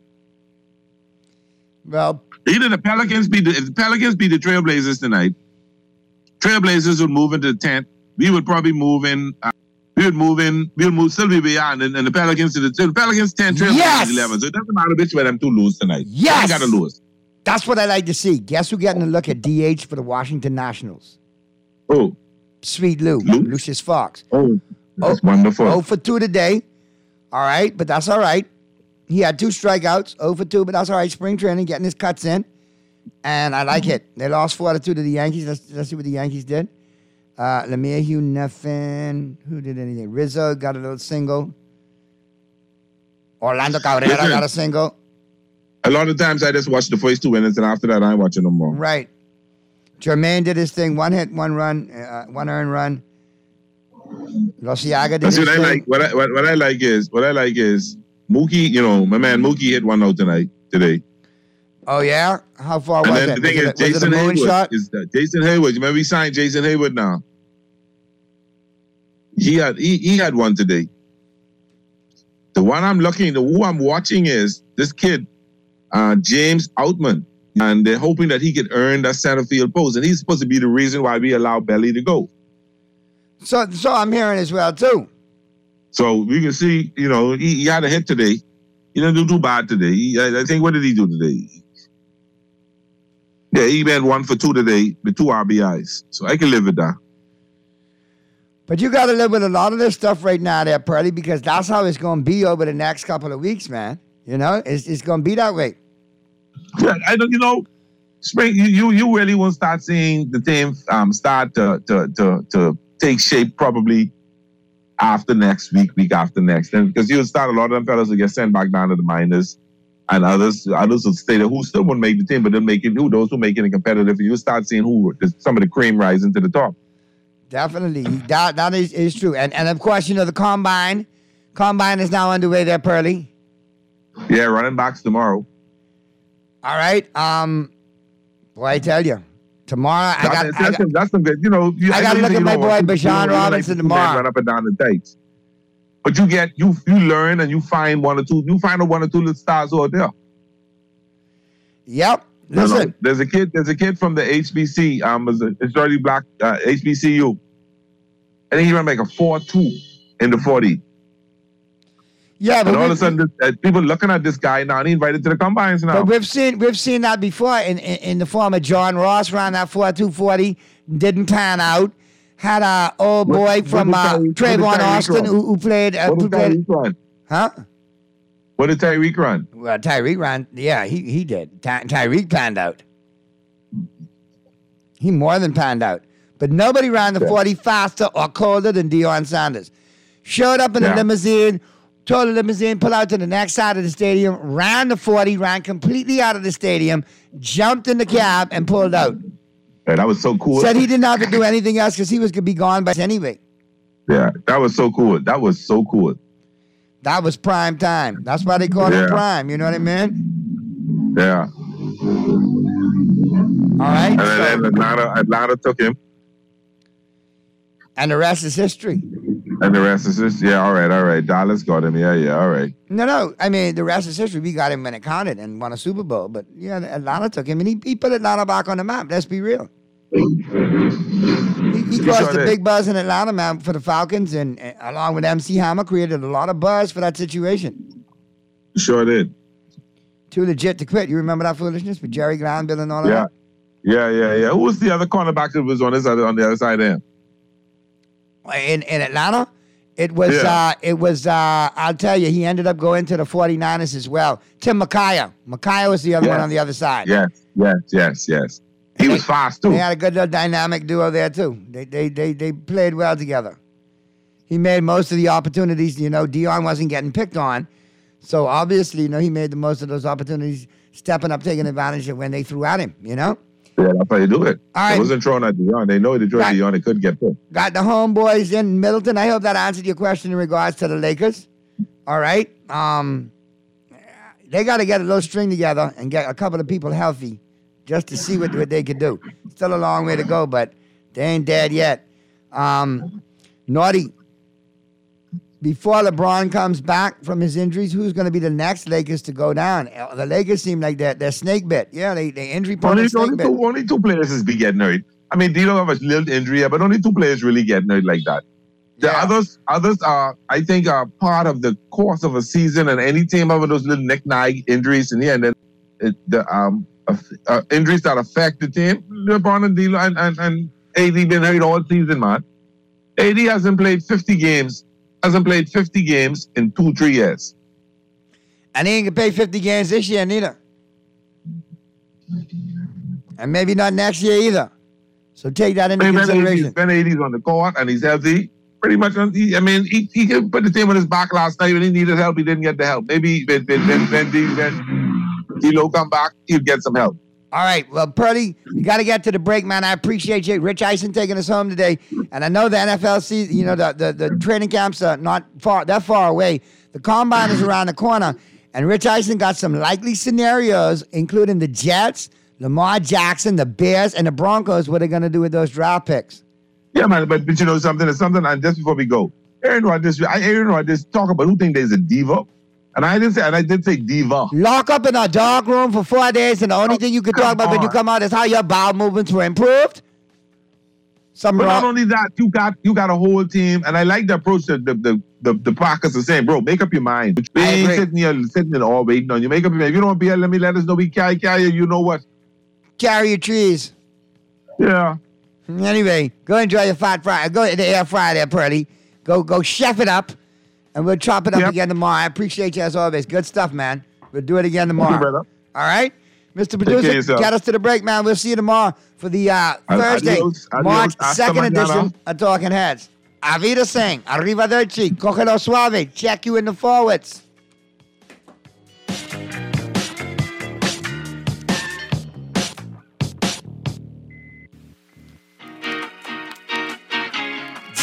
Well, either if the Pelicans beat the Trailblazers tonight, Trailblazers would move into the 10th. We would probably move in. We'll still be beyond, and the Pelicans to the Pelicans 10, Trailblazers 11. So it doesn't matter which way them two lose tonight. Yes, got to lose. That's what I like to see. Guess who getting a look at DH for the Washington Nationals? Oh, Sweet Lucius Fox. Oh, that's wonderful. 0 for 2 today. All right, but that's all right. He had 2 strikeouts, 0 for 2, but that's all right. Spring training, getting his cuts in, and I like it. They lost 4-2 to the Yankees. Let's see what the Yankees did. LeMahieu, nothing. Who did anything? Rizzo got a little single. Orlando Cabrera got a single. A lot of times I just watch the first 2 innings, and after that I ain't watching no more. Right. Jermaine did his thing. 1 hit, 1 run, 1 earned run. Losiaga did his thing. What I like is Mookie. My man Mookie hit 1 out today. Oh yeah? How far was it? The thing is, Jason Hayward Jason Hayward. Remember we signed Jason Hayward now. He had 1 today. The one who I'm watching is this kid, James Outman. And they're hoping that he could earn that center field post. And he's supposed to be the reason why we allow Belly to go. So I'm hearing as well, too. So we can see, he had a hit today. He didn't do too bad today. I think, what did he do today? Yeah, he went 1 for 2 today with 2 RBIs. So I can live with that. But you got to live with a lot of this stuff right now there, Purdy, because that's how it's going to be over the next couple of weeks, man. It's going to be that way. Yeah, spring, you really won't start seeing the team start to take shape probably after next week after next. And because you'll start, a lot of them fellas will get sent back down to the minors, and others will stay there who still won't make the team, but they'll make it. Those who make it competitive, you'll start seeing some of the cream rising to the top. Definitely, that is true. And of course, the combine is now underway there, Pearly. Yeah, running backs tomorrow. All right. Boy, I tell you. Tomorrow, that's some good. You know, I got to look at my boy Bashan Robinson tomorrow. Run up and down the dikes. But you learn and you find one or two little stars out there. Yep. Listen. There's a kid from the HBC, it's already black HBCU. And he ran like a 4.2 in the 40. Yeah, but and all of a sudden, people looking at this guy now, and he invited to the combines now. But we've seen that before in the form of John Ross ran that 4.2 40, didn't pan out. Had a old boy from Trayvon Austin who played. Huh? What did Tyreek run? Well, Tyreek ran. Yeah, he did. Tyreek panned out. He more than panned out. But nobody ran the 40 faster or colder than Deion Sanders. Showed up in the limousine. Told the limousine, pull out to the next side of the stadium, ran the 40, ran completely out of the stadium, jumped in the cab, and pulled out. Yeah, that was so cool. Said he didn't have to do anything else because he was going to be gone by anyway. Yeah, that was so cool. That was so cool. That was prime time. That's why they call it prime. You know what I mean? Yeah. All right. And then Atlanta took him. And the rest is history. And the rest is history. Yeah, all right. Dallas got him. Yeah, all right. No. I mean, the rest is history. We got him when it counted and won a Super Bowl. But, yeah, Atlanta took him, and he put Atlanta back on the map. Let's be real. He caused the big buzz in Atlanta, man, for the Falcons, and along with MC Hammer, created a lot of buzz for that situation. Sure did. Too legit to quit. You remember that foolishness with Jerry Glanville and all of that? Yeah. Who was the other cornerback that was on the other side there? In Atlanta, it was I'll tell you, he ended up going to the 49ers as well. Tim McKay. McKay was the other one on the other side. Yes. He was fast too. They had a good little dynamic duo there too. They played well together. He made most of the opportunities. Deion wasn't getting picked on, so obviously, he made the most of those opportunities, stepping up, taking advantage of when they threw at him. Yeah, that's how you do it. All right. It wasn't thrown at Deion. They know they threw at Deion. They couldn't get picked. Got the homeboys in Middleton. I hope that answered your question in regards to the Lakers. All right. They got to get a little string together and get a couple of people healthy just to see what they could do. Still a long way to go, but they ain't dead yet. Naughty. Before LeBron comes back from his injuries, who's going to be the next Lakers to go down? The Lakers seem like they're snake bit. Yeah, they injury prone. Only two players is be getting hurt. I mean, D'Lo have a little injury, but only two players really getting hurt like that. The others are, I think, are part of the course of a season, and any team have those little neck-nag injuries in the end, injuries that affect the team. LeBron and D'Lo and AD been hurt all season, man. AD hasn't played 50 games. Hasn't played 50 games in 2-3 years. And he ain't going to play 50 games this year neither. And maybe not next year either. So take that into consideration. Ben AD's on the court and he's healthy. Pretty much, he could put the team on his back last night when he needed help. He didn't get the help. Maybe when D'Lo come back, he'll get some help. All right. Well, Purdy, you got to get to the break, man. I appreciate you. Rich Eisen taking us home today. And I know the NFL season, the training camps are not that far away. The combine is around the corner. And Rich Eisen got some likely scenarios, including the Jets, Lamar Jackson, the Bears, and the Broncos, what they're going to do with those draft picks. Yeah, man. But you know something, and just before we go, Aaron Rodgers talk about who think there's a diva. And I did say diva. Lock up in a dark room for 4 days, and the only thing you can talk about when you come out is how your bowel movements were improved. Not only that, you got a whole team, and I like the approach that the Packers are saying, bro, make up your mind. We ain't sitting there all waiting on you. Make up your mind. If you don't be here, let us know. We carry you know what? Carry your trees. Yeah. Anyway, go enjoy your fat fry. Go to the air fryer there, Purdy. Go chef it up. And we'll chop it up again tomorrow. I appreciate you as always. Good stuff, man. We'll do it again tomorrow. Thank you, brother. All right? Mr. Producer, get us to the break, man. We'll see you tomorrow for the Thursday, March 2nd edition of Talking Heads. Avida Singh, arrivederci, cógelo suave, check you in the forwards.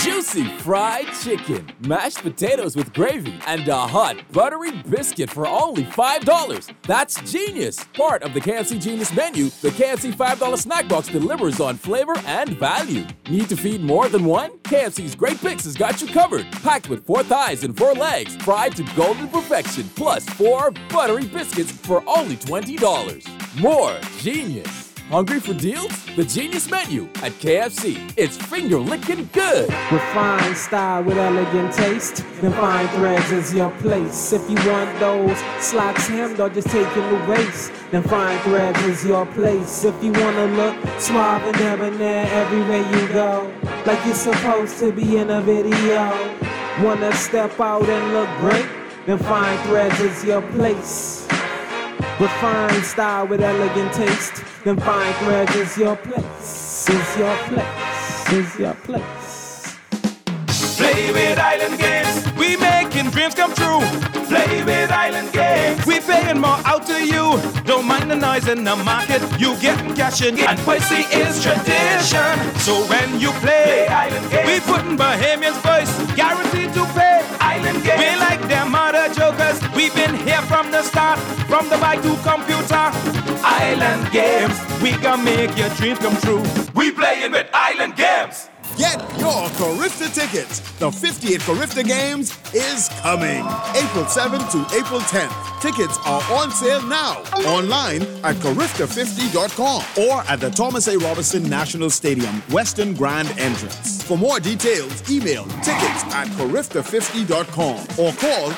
juicy fried chicken, mashed potatoes with gravy, and a hot buttery biscuit for only $5. That's genius! Part of the KFC Genius menu, the KFC $5 snack box delivers on flavor and value. Need to feed more than one? KFC's Great Picks has got you covered. Packed with 4 thighs and 4 legs, fried to golden perfection, plus 4 buttery biscuits for only $20. More genius! Hungry for deals? The Genius Menu at KFC. It's finger-licking good. Refined style with elegant taste. Then Fine Threads is your place. If you want those slacks hemmed or just taking the waist, then Fine Threads is your place. If you want to look suave and debonair everywhere you go, like you're supposed to be in a video. Want to step out and look great? Then Fine Threads is your place. Refined style with elegant taste. Then Fine Threads is your place. Is your place. Is your place. Play with Island Games. We making dreams come true. Play with Island Games. We paying more out to you. Don't mind the noise in the market. You getting cash in. And Pussy is tradition. So when you play Island Games, we putting Bahamians first. Guaranteed to pay. Island Games. We like them other jokers. We've been here from the start. From the bike to computer. Island Games. We gonna make your dreams come true. We playing with Island Games. Get your Carifta tickets. The 58th Carifta Games is coming. April 7th to April 10th. Tickets are on sale now. Online at Carifta50.com or at the Thomas A. Robinson National Stadium, Western Grand Entrance. For more details, email tickets@Carifta50.com or call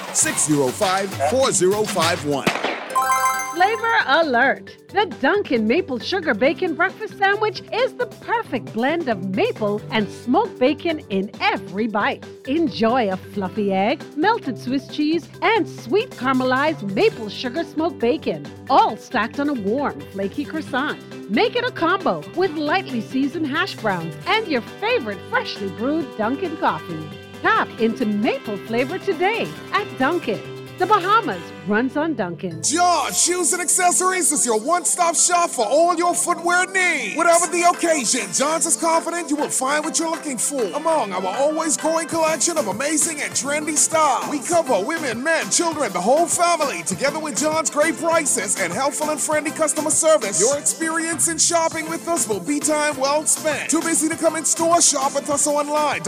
605-4051. Flavor alert! The Dunkin' Maple Sugar Bacon Breakfast Sandwich is the perfect blend of maple and smoked bacon in every bite. Enjoy a fluffy egg, melted Swiss cheese, and sweet caramelized maple sugar smoked bacon, all stacked on a warm, flaky croissant. Make it a combo with lightly seasoned hash browns and your favorite freshly brewed Dunkin' coffee. Tap into maple flavor today at Dunkin'. The Bahamas runs on Dunkin'. John Shoes and Accessories is your one-stop shop for all your footwear needs. Whatever the occasion, John's is confident you will find what you're looking for among our always growing collection of amazing and trendy styles. We cover women, men, children, the whole family. Together with John's great prices and helpful and friendly customer service, your experience in shopping with us will be time well spent. Too busy to come in store? Shop with us online.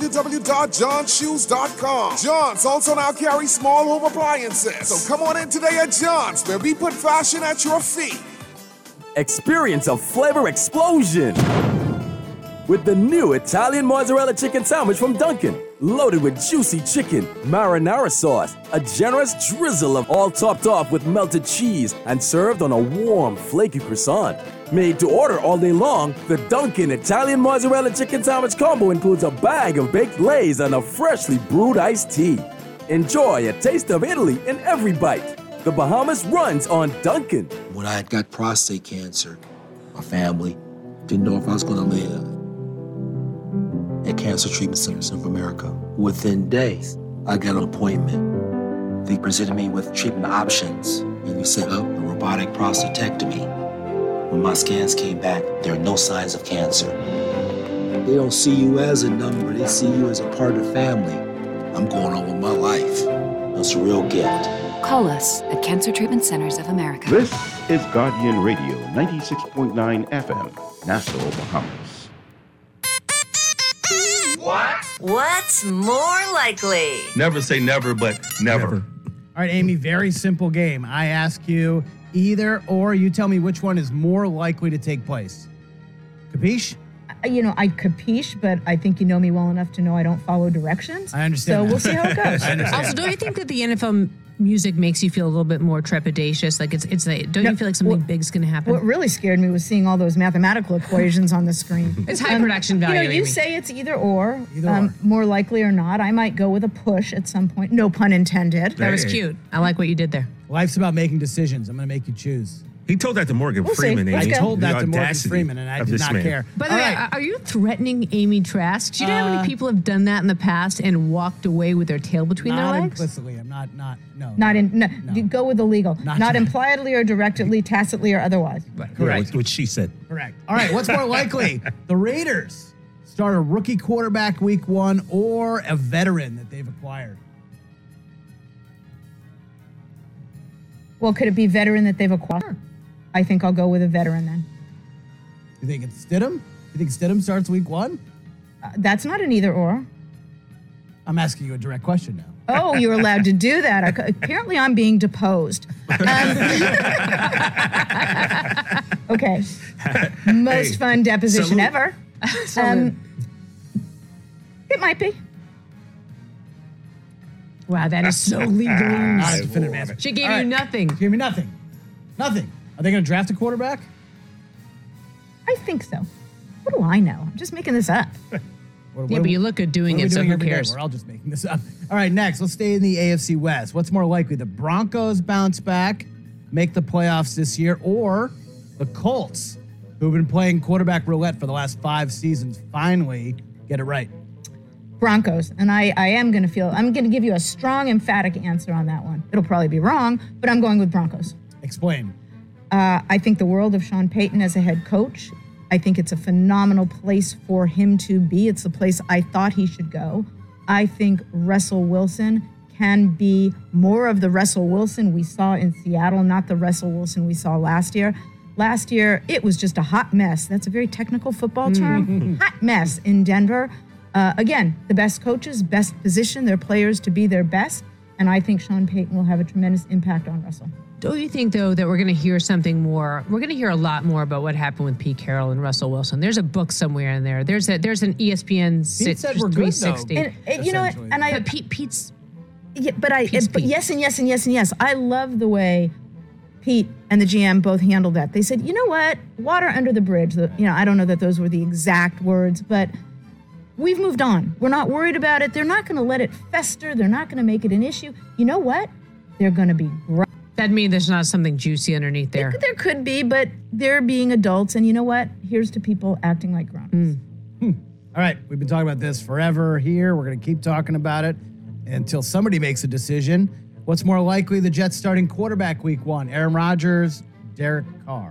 www.johnshoes.com. John's also now carries small home appliances. So come on in today at John's, where we put fashion at your feet. Experience a flavor explosion with the new Italian mozzarella chicken sandwich from Dunkin'. Loaded with juicy chicken, marinara sauce, a generous drizzle of all topped off with melted cheese, and served on a warm, flaky croissant. Made to order all day long, the Dunkin' Italian mozzarella chicken sandwich combo includes a bag of baked lays and a freshly brewed iced tea. Enjoy a taste of Italy in every bite. The Bahamas runs on Dunkin'. When I got prostate cancer, my family didn't know if I was going to live. At Cancer Treatment Centers of America, within days, I got an appointment. They presented me with treatment options, and we set up a robotic prostatectomy. When my scans came back, there are no signs of cancer. They don't see you as a number, they see you as a part of the family. I'm going on with my life. That's a real gift. Call us at Cancer Treatment Centers of America. This is Guardian Radio 96.9 FM, Nassau, Bahamas. What's more likely? Never say never, but never. All right, Amy, very simple game. I ask you either or. You tell me which one is more likely to take place. Capiche? You know, I capiche, but I think you know me well enough to know I don't follow directions. I understand. So that. we'll see how it goes. Also, don't you think that the NFL music makes you feel a little bit more trepidatious? Like don't you feel like something big's going to happen? What really scared me was seeing all those mathematical equations on the screen. It's high production value. You say it's either or. More likely or not. I might go with a push at some point. No pun intended. That was cute. I like what you did there. Life's about making decisions. I'm going to make you choose. He told that to Morgan Freeman. I told that to Morgan Freeman, and I did not care. By the way, are you threatening Amy Trask? Do you know how many people have done that in the past and walked away with their tail between their legs? Implicitly. I'm not. No. No. You go with the legal. Not impliedly or directly, tacitly or otherwise. Correct. Which she said. Correct. All right. What's more likely? The Raiders start a rookie quarterback week 1 or a veteran that they've acquired? Well, could it be veteran that they've acquired? I think I'll go with a veteran then. You think it's Stidham? You think Stidham starts week 1? That's not an either or. I'm asking you a direct question now. Oh, you're allowed to do that. Apparently, I'm being deposed. Okay. Most fun deposition ever. It might be. Wow, that is so legal. Definitive answer. She gave you nothing. She gave me nothing. Nothing. Are they going to draft a quarterback? I think so. What do I know? I'm just making this up. Yeah, but you look good doing it, so who cares? We're all just making this up. All right, next, let's stay in the AFC West. What's more likely, the Broncos bounce back, make the playoffs this year, or the Colts, who've been playing quarterback roulette for the last 5 seasons, finally get it right? Broncos. And I'm going to give you a strong, emphatic answer on that one. It'll probably be wrong, but I'm going with Broncos. Explain. I think the world of Sean Payton as a head coach. I think it's a phenomenal place for him to be. It's the place I thought he should go. I think Russell Wilson can be more of the Russell Wilson we saw in Seattle, not the Russell Wilson we saw last year. Last year, it was just a hot mess. That's a very technical football term. Hot mess in Denver. Again, the best coaches, best position their players to be their best. And I think Sean Payton will have a tremendous impact on Russell. Don't you think, though, that we're going to hear something more? We're going to hear a lot more about what happened with Pete Carroll and Russell Wilson. There's a book somewhere in there. There's an ESPN Pete said we're good, 360. And you know what? And Pete's. Yeah, but yes and yes and yes and yes. I love the way Pete and the GM both handled that. They said, you know what? Water under the bridge. I don't know that those were the exact words, but we've moved on. We're not worried about it. They're not going to let it fester. They're not going to make it an issue. You know what? They're going to be great. That means there's not something juicy underneath there. There could be, but they're being adults. And you know what? Here's to people acting like grown-ups. All right, we've been talking about this forever here. We're going to keep talking about it until somebody makes a decision. What's more likely, the Jets starting quarterback week 1? Aaron Rodgers, Derek Carr?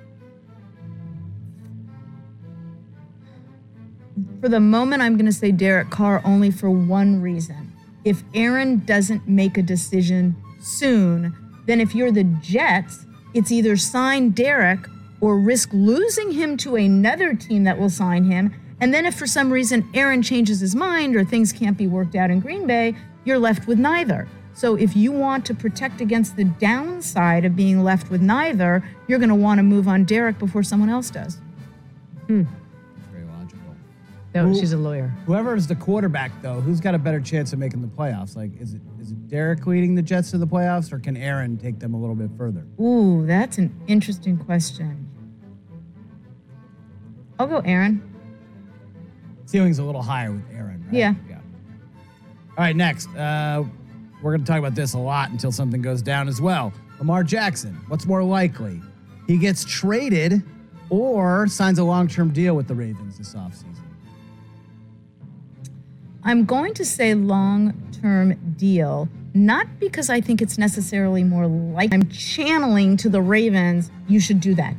For the moment, I'm going to say Derek Carr only for one reason. If Aaron doesn't make a decision soon, then if you're the Jets, it's either sign Derek or risk losing him to another team that will sign him. And then if for some reason Aaron changes his mind or things can't be worked out in Green Bay, you're left with neither. So if you want to protect against the downside of being left with neither, you're going to want to move on Derek before someone else does. Very logical. No, she's a lawyer. Whoever is the quarterback, though, who's got a better chance of making the playoffs? Like, is it Derek leading the Jets to the playoffs, or can Aaron take them a little bit further? Ooh, that's an interesting question. I'll go Aaron. Ceiling's a little higher with Aaron, right? Yeah. All right, next. We're going to talk about this a lot until something goes down as well. Lamar Jackson, what's more likely? He gets traded or signs a long-term deal with the Ravens this offseason? I'm going to say long-term deal, not because I think it's necessarily more likely. I'm channeling to the Ravens, you should do that.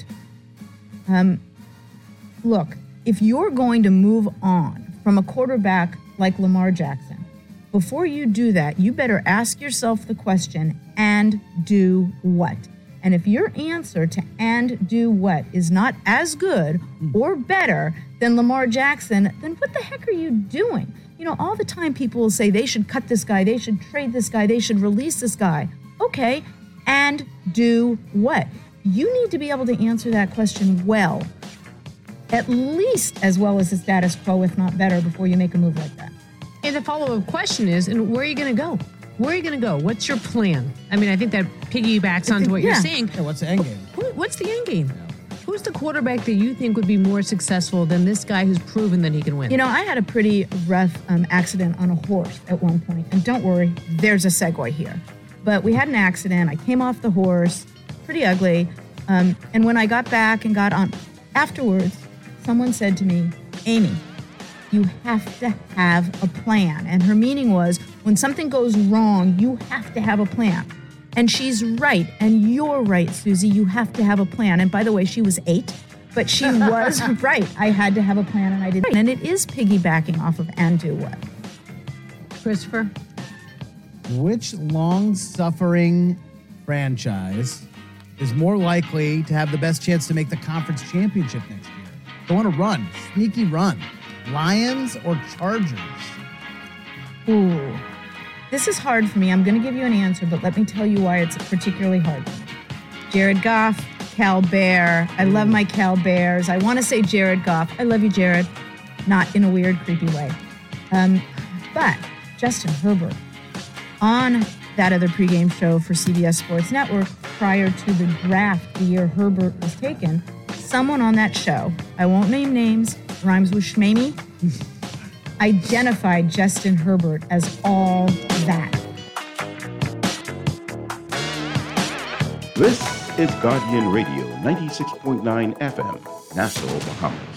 Look, if you're going to move on from a quarterback like Lamar Jackson, before you do that, you better ask yourself the question, and do what? And if your answer to and do what is not as good or better than Lamar Jackson, then what the heck are you doing? You know, all the time people will say they should cut this guy, they should trade this guy, they should release this guy. Okay, and do what? You need to be able to answer that question well, at least as well as the status quo, if not better, before you make a move like that. And the follow-up question is, and where are you going to go? Where are you going to go? What's your plan? I mean, I think that piggybacks onto what you're saying. Yeah, what's the end game? What's the end game? Who's the quarterback that you think would be more successful than this guy who's proven that he can win? You know, I had a pretty rough accident on a horse at one point. And don't worry, there's a segue here. But we had an accident. I came off the horse, pretty ugly. And when I got back and got on, afterwards, someone said to me, Amy, you have to have a plan. And her meaning was, when something goes wrong, you have to have a plan. And she's right. And you're right, Susie. You have to have a plan. And by the way, she was 8. But she was right. I had to have a plan, and I didn't. And it is piggybacking off of And Do What. Christopher? Which long-suffering franchise is more likely to have the best chance to make the conference championship next year? Go on a run, sneaky run. Lions or Chargers? Ooh, this is hard for me. I'm going to give you an answer, but let me tell you why it's particularly hard for me. Jared Goff, Cal Bear. I love my Cal Bears. I want to say Jared Goff. I love you, Jared. Not in a weird, creepy way. But Justin Herbert, on that other pregame show for CBS Sports Network prior to the draft the year Herbert was taken, someone on that show, I won't name names, rhymes with Shmamey, identified Justin Herbert as all that. This is Guardian Radio 96.9 FM, Nassau, Bahamas.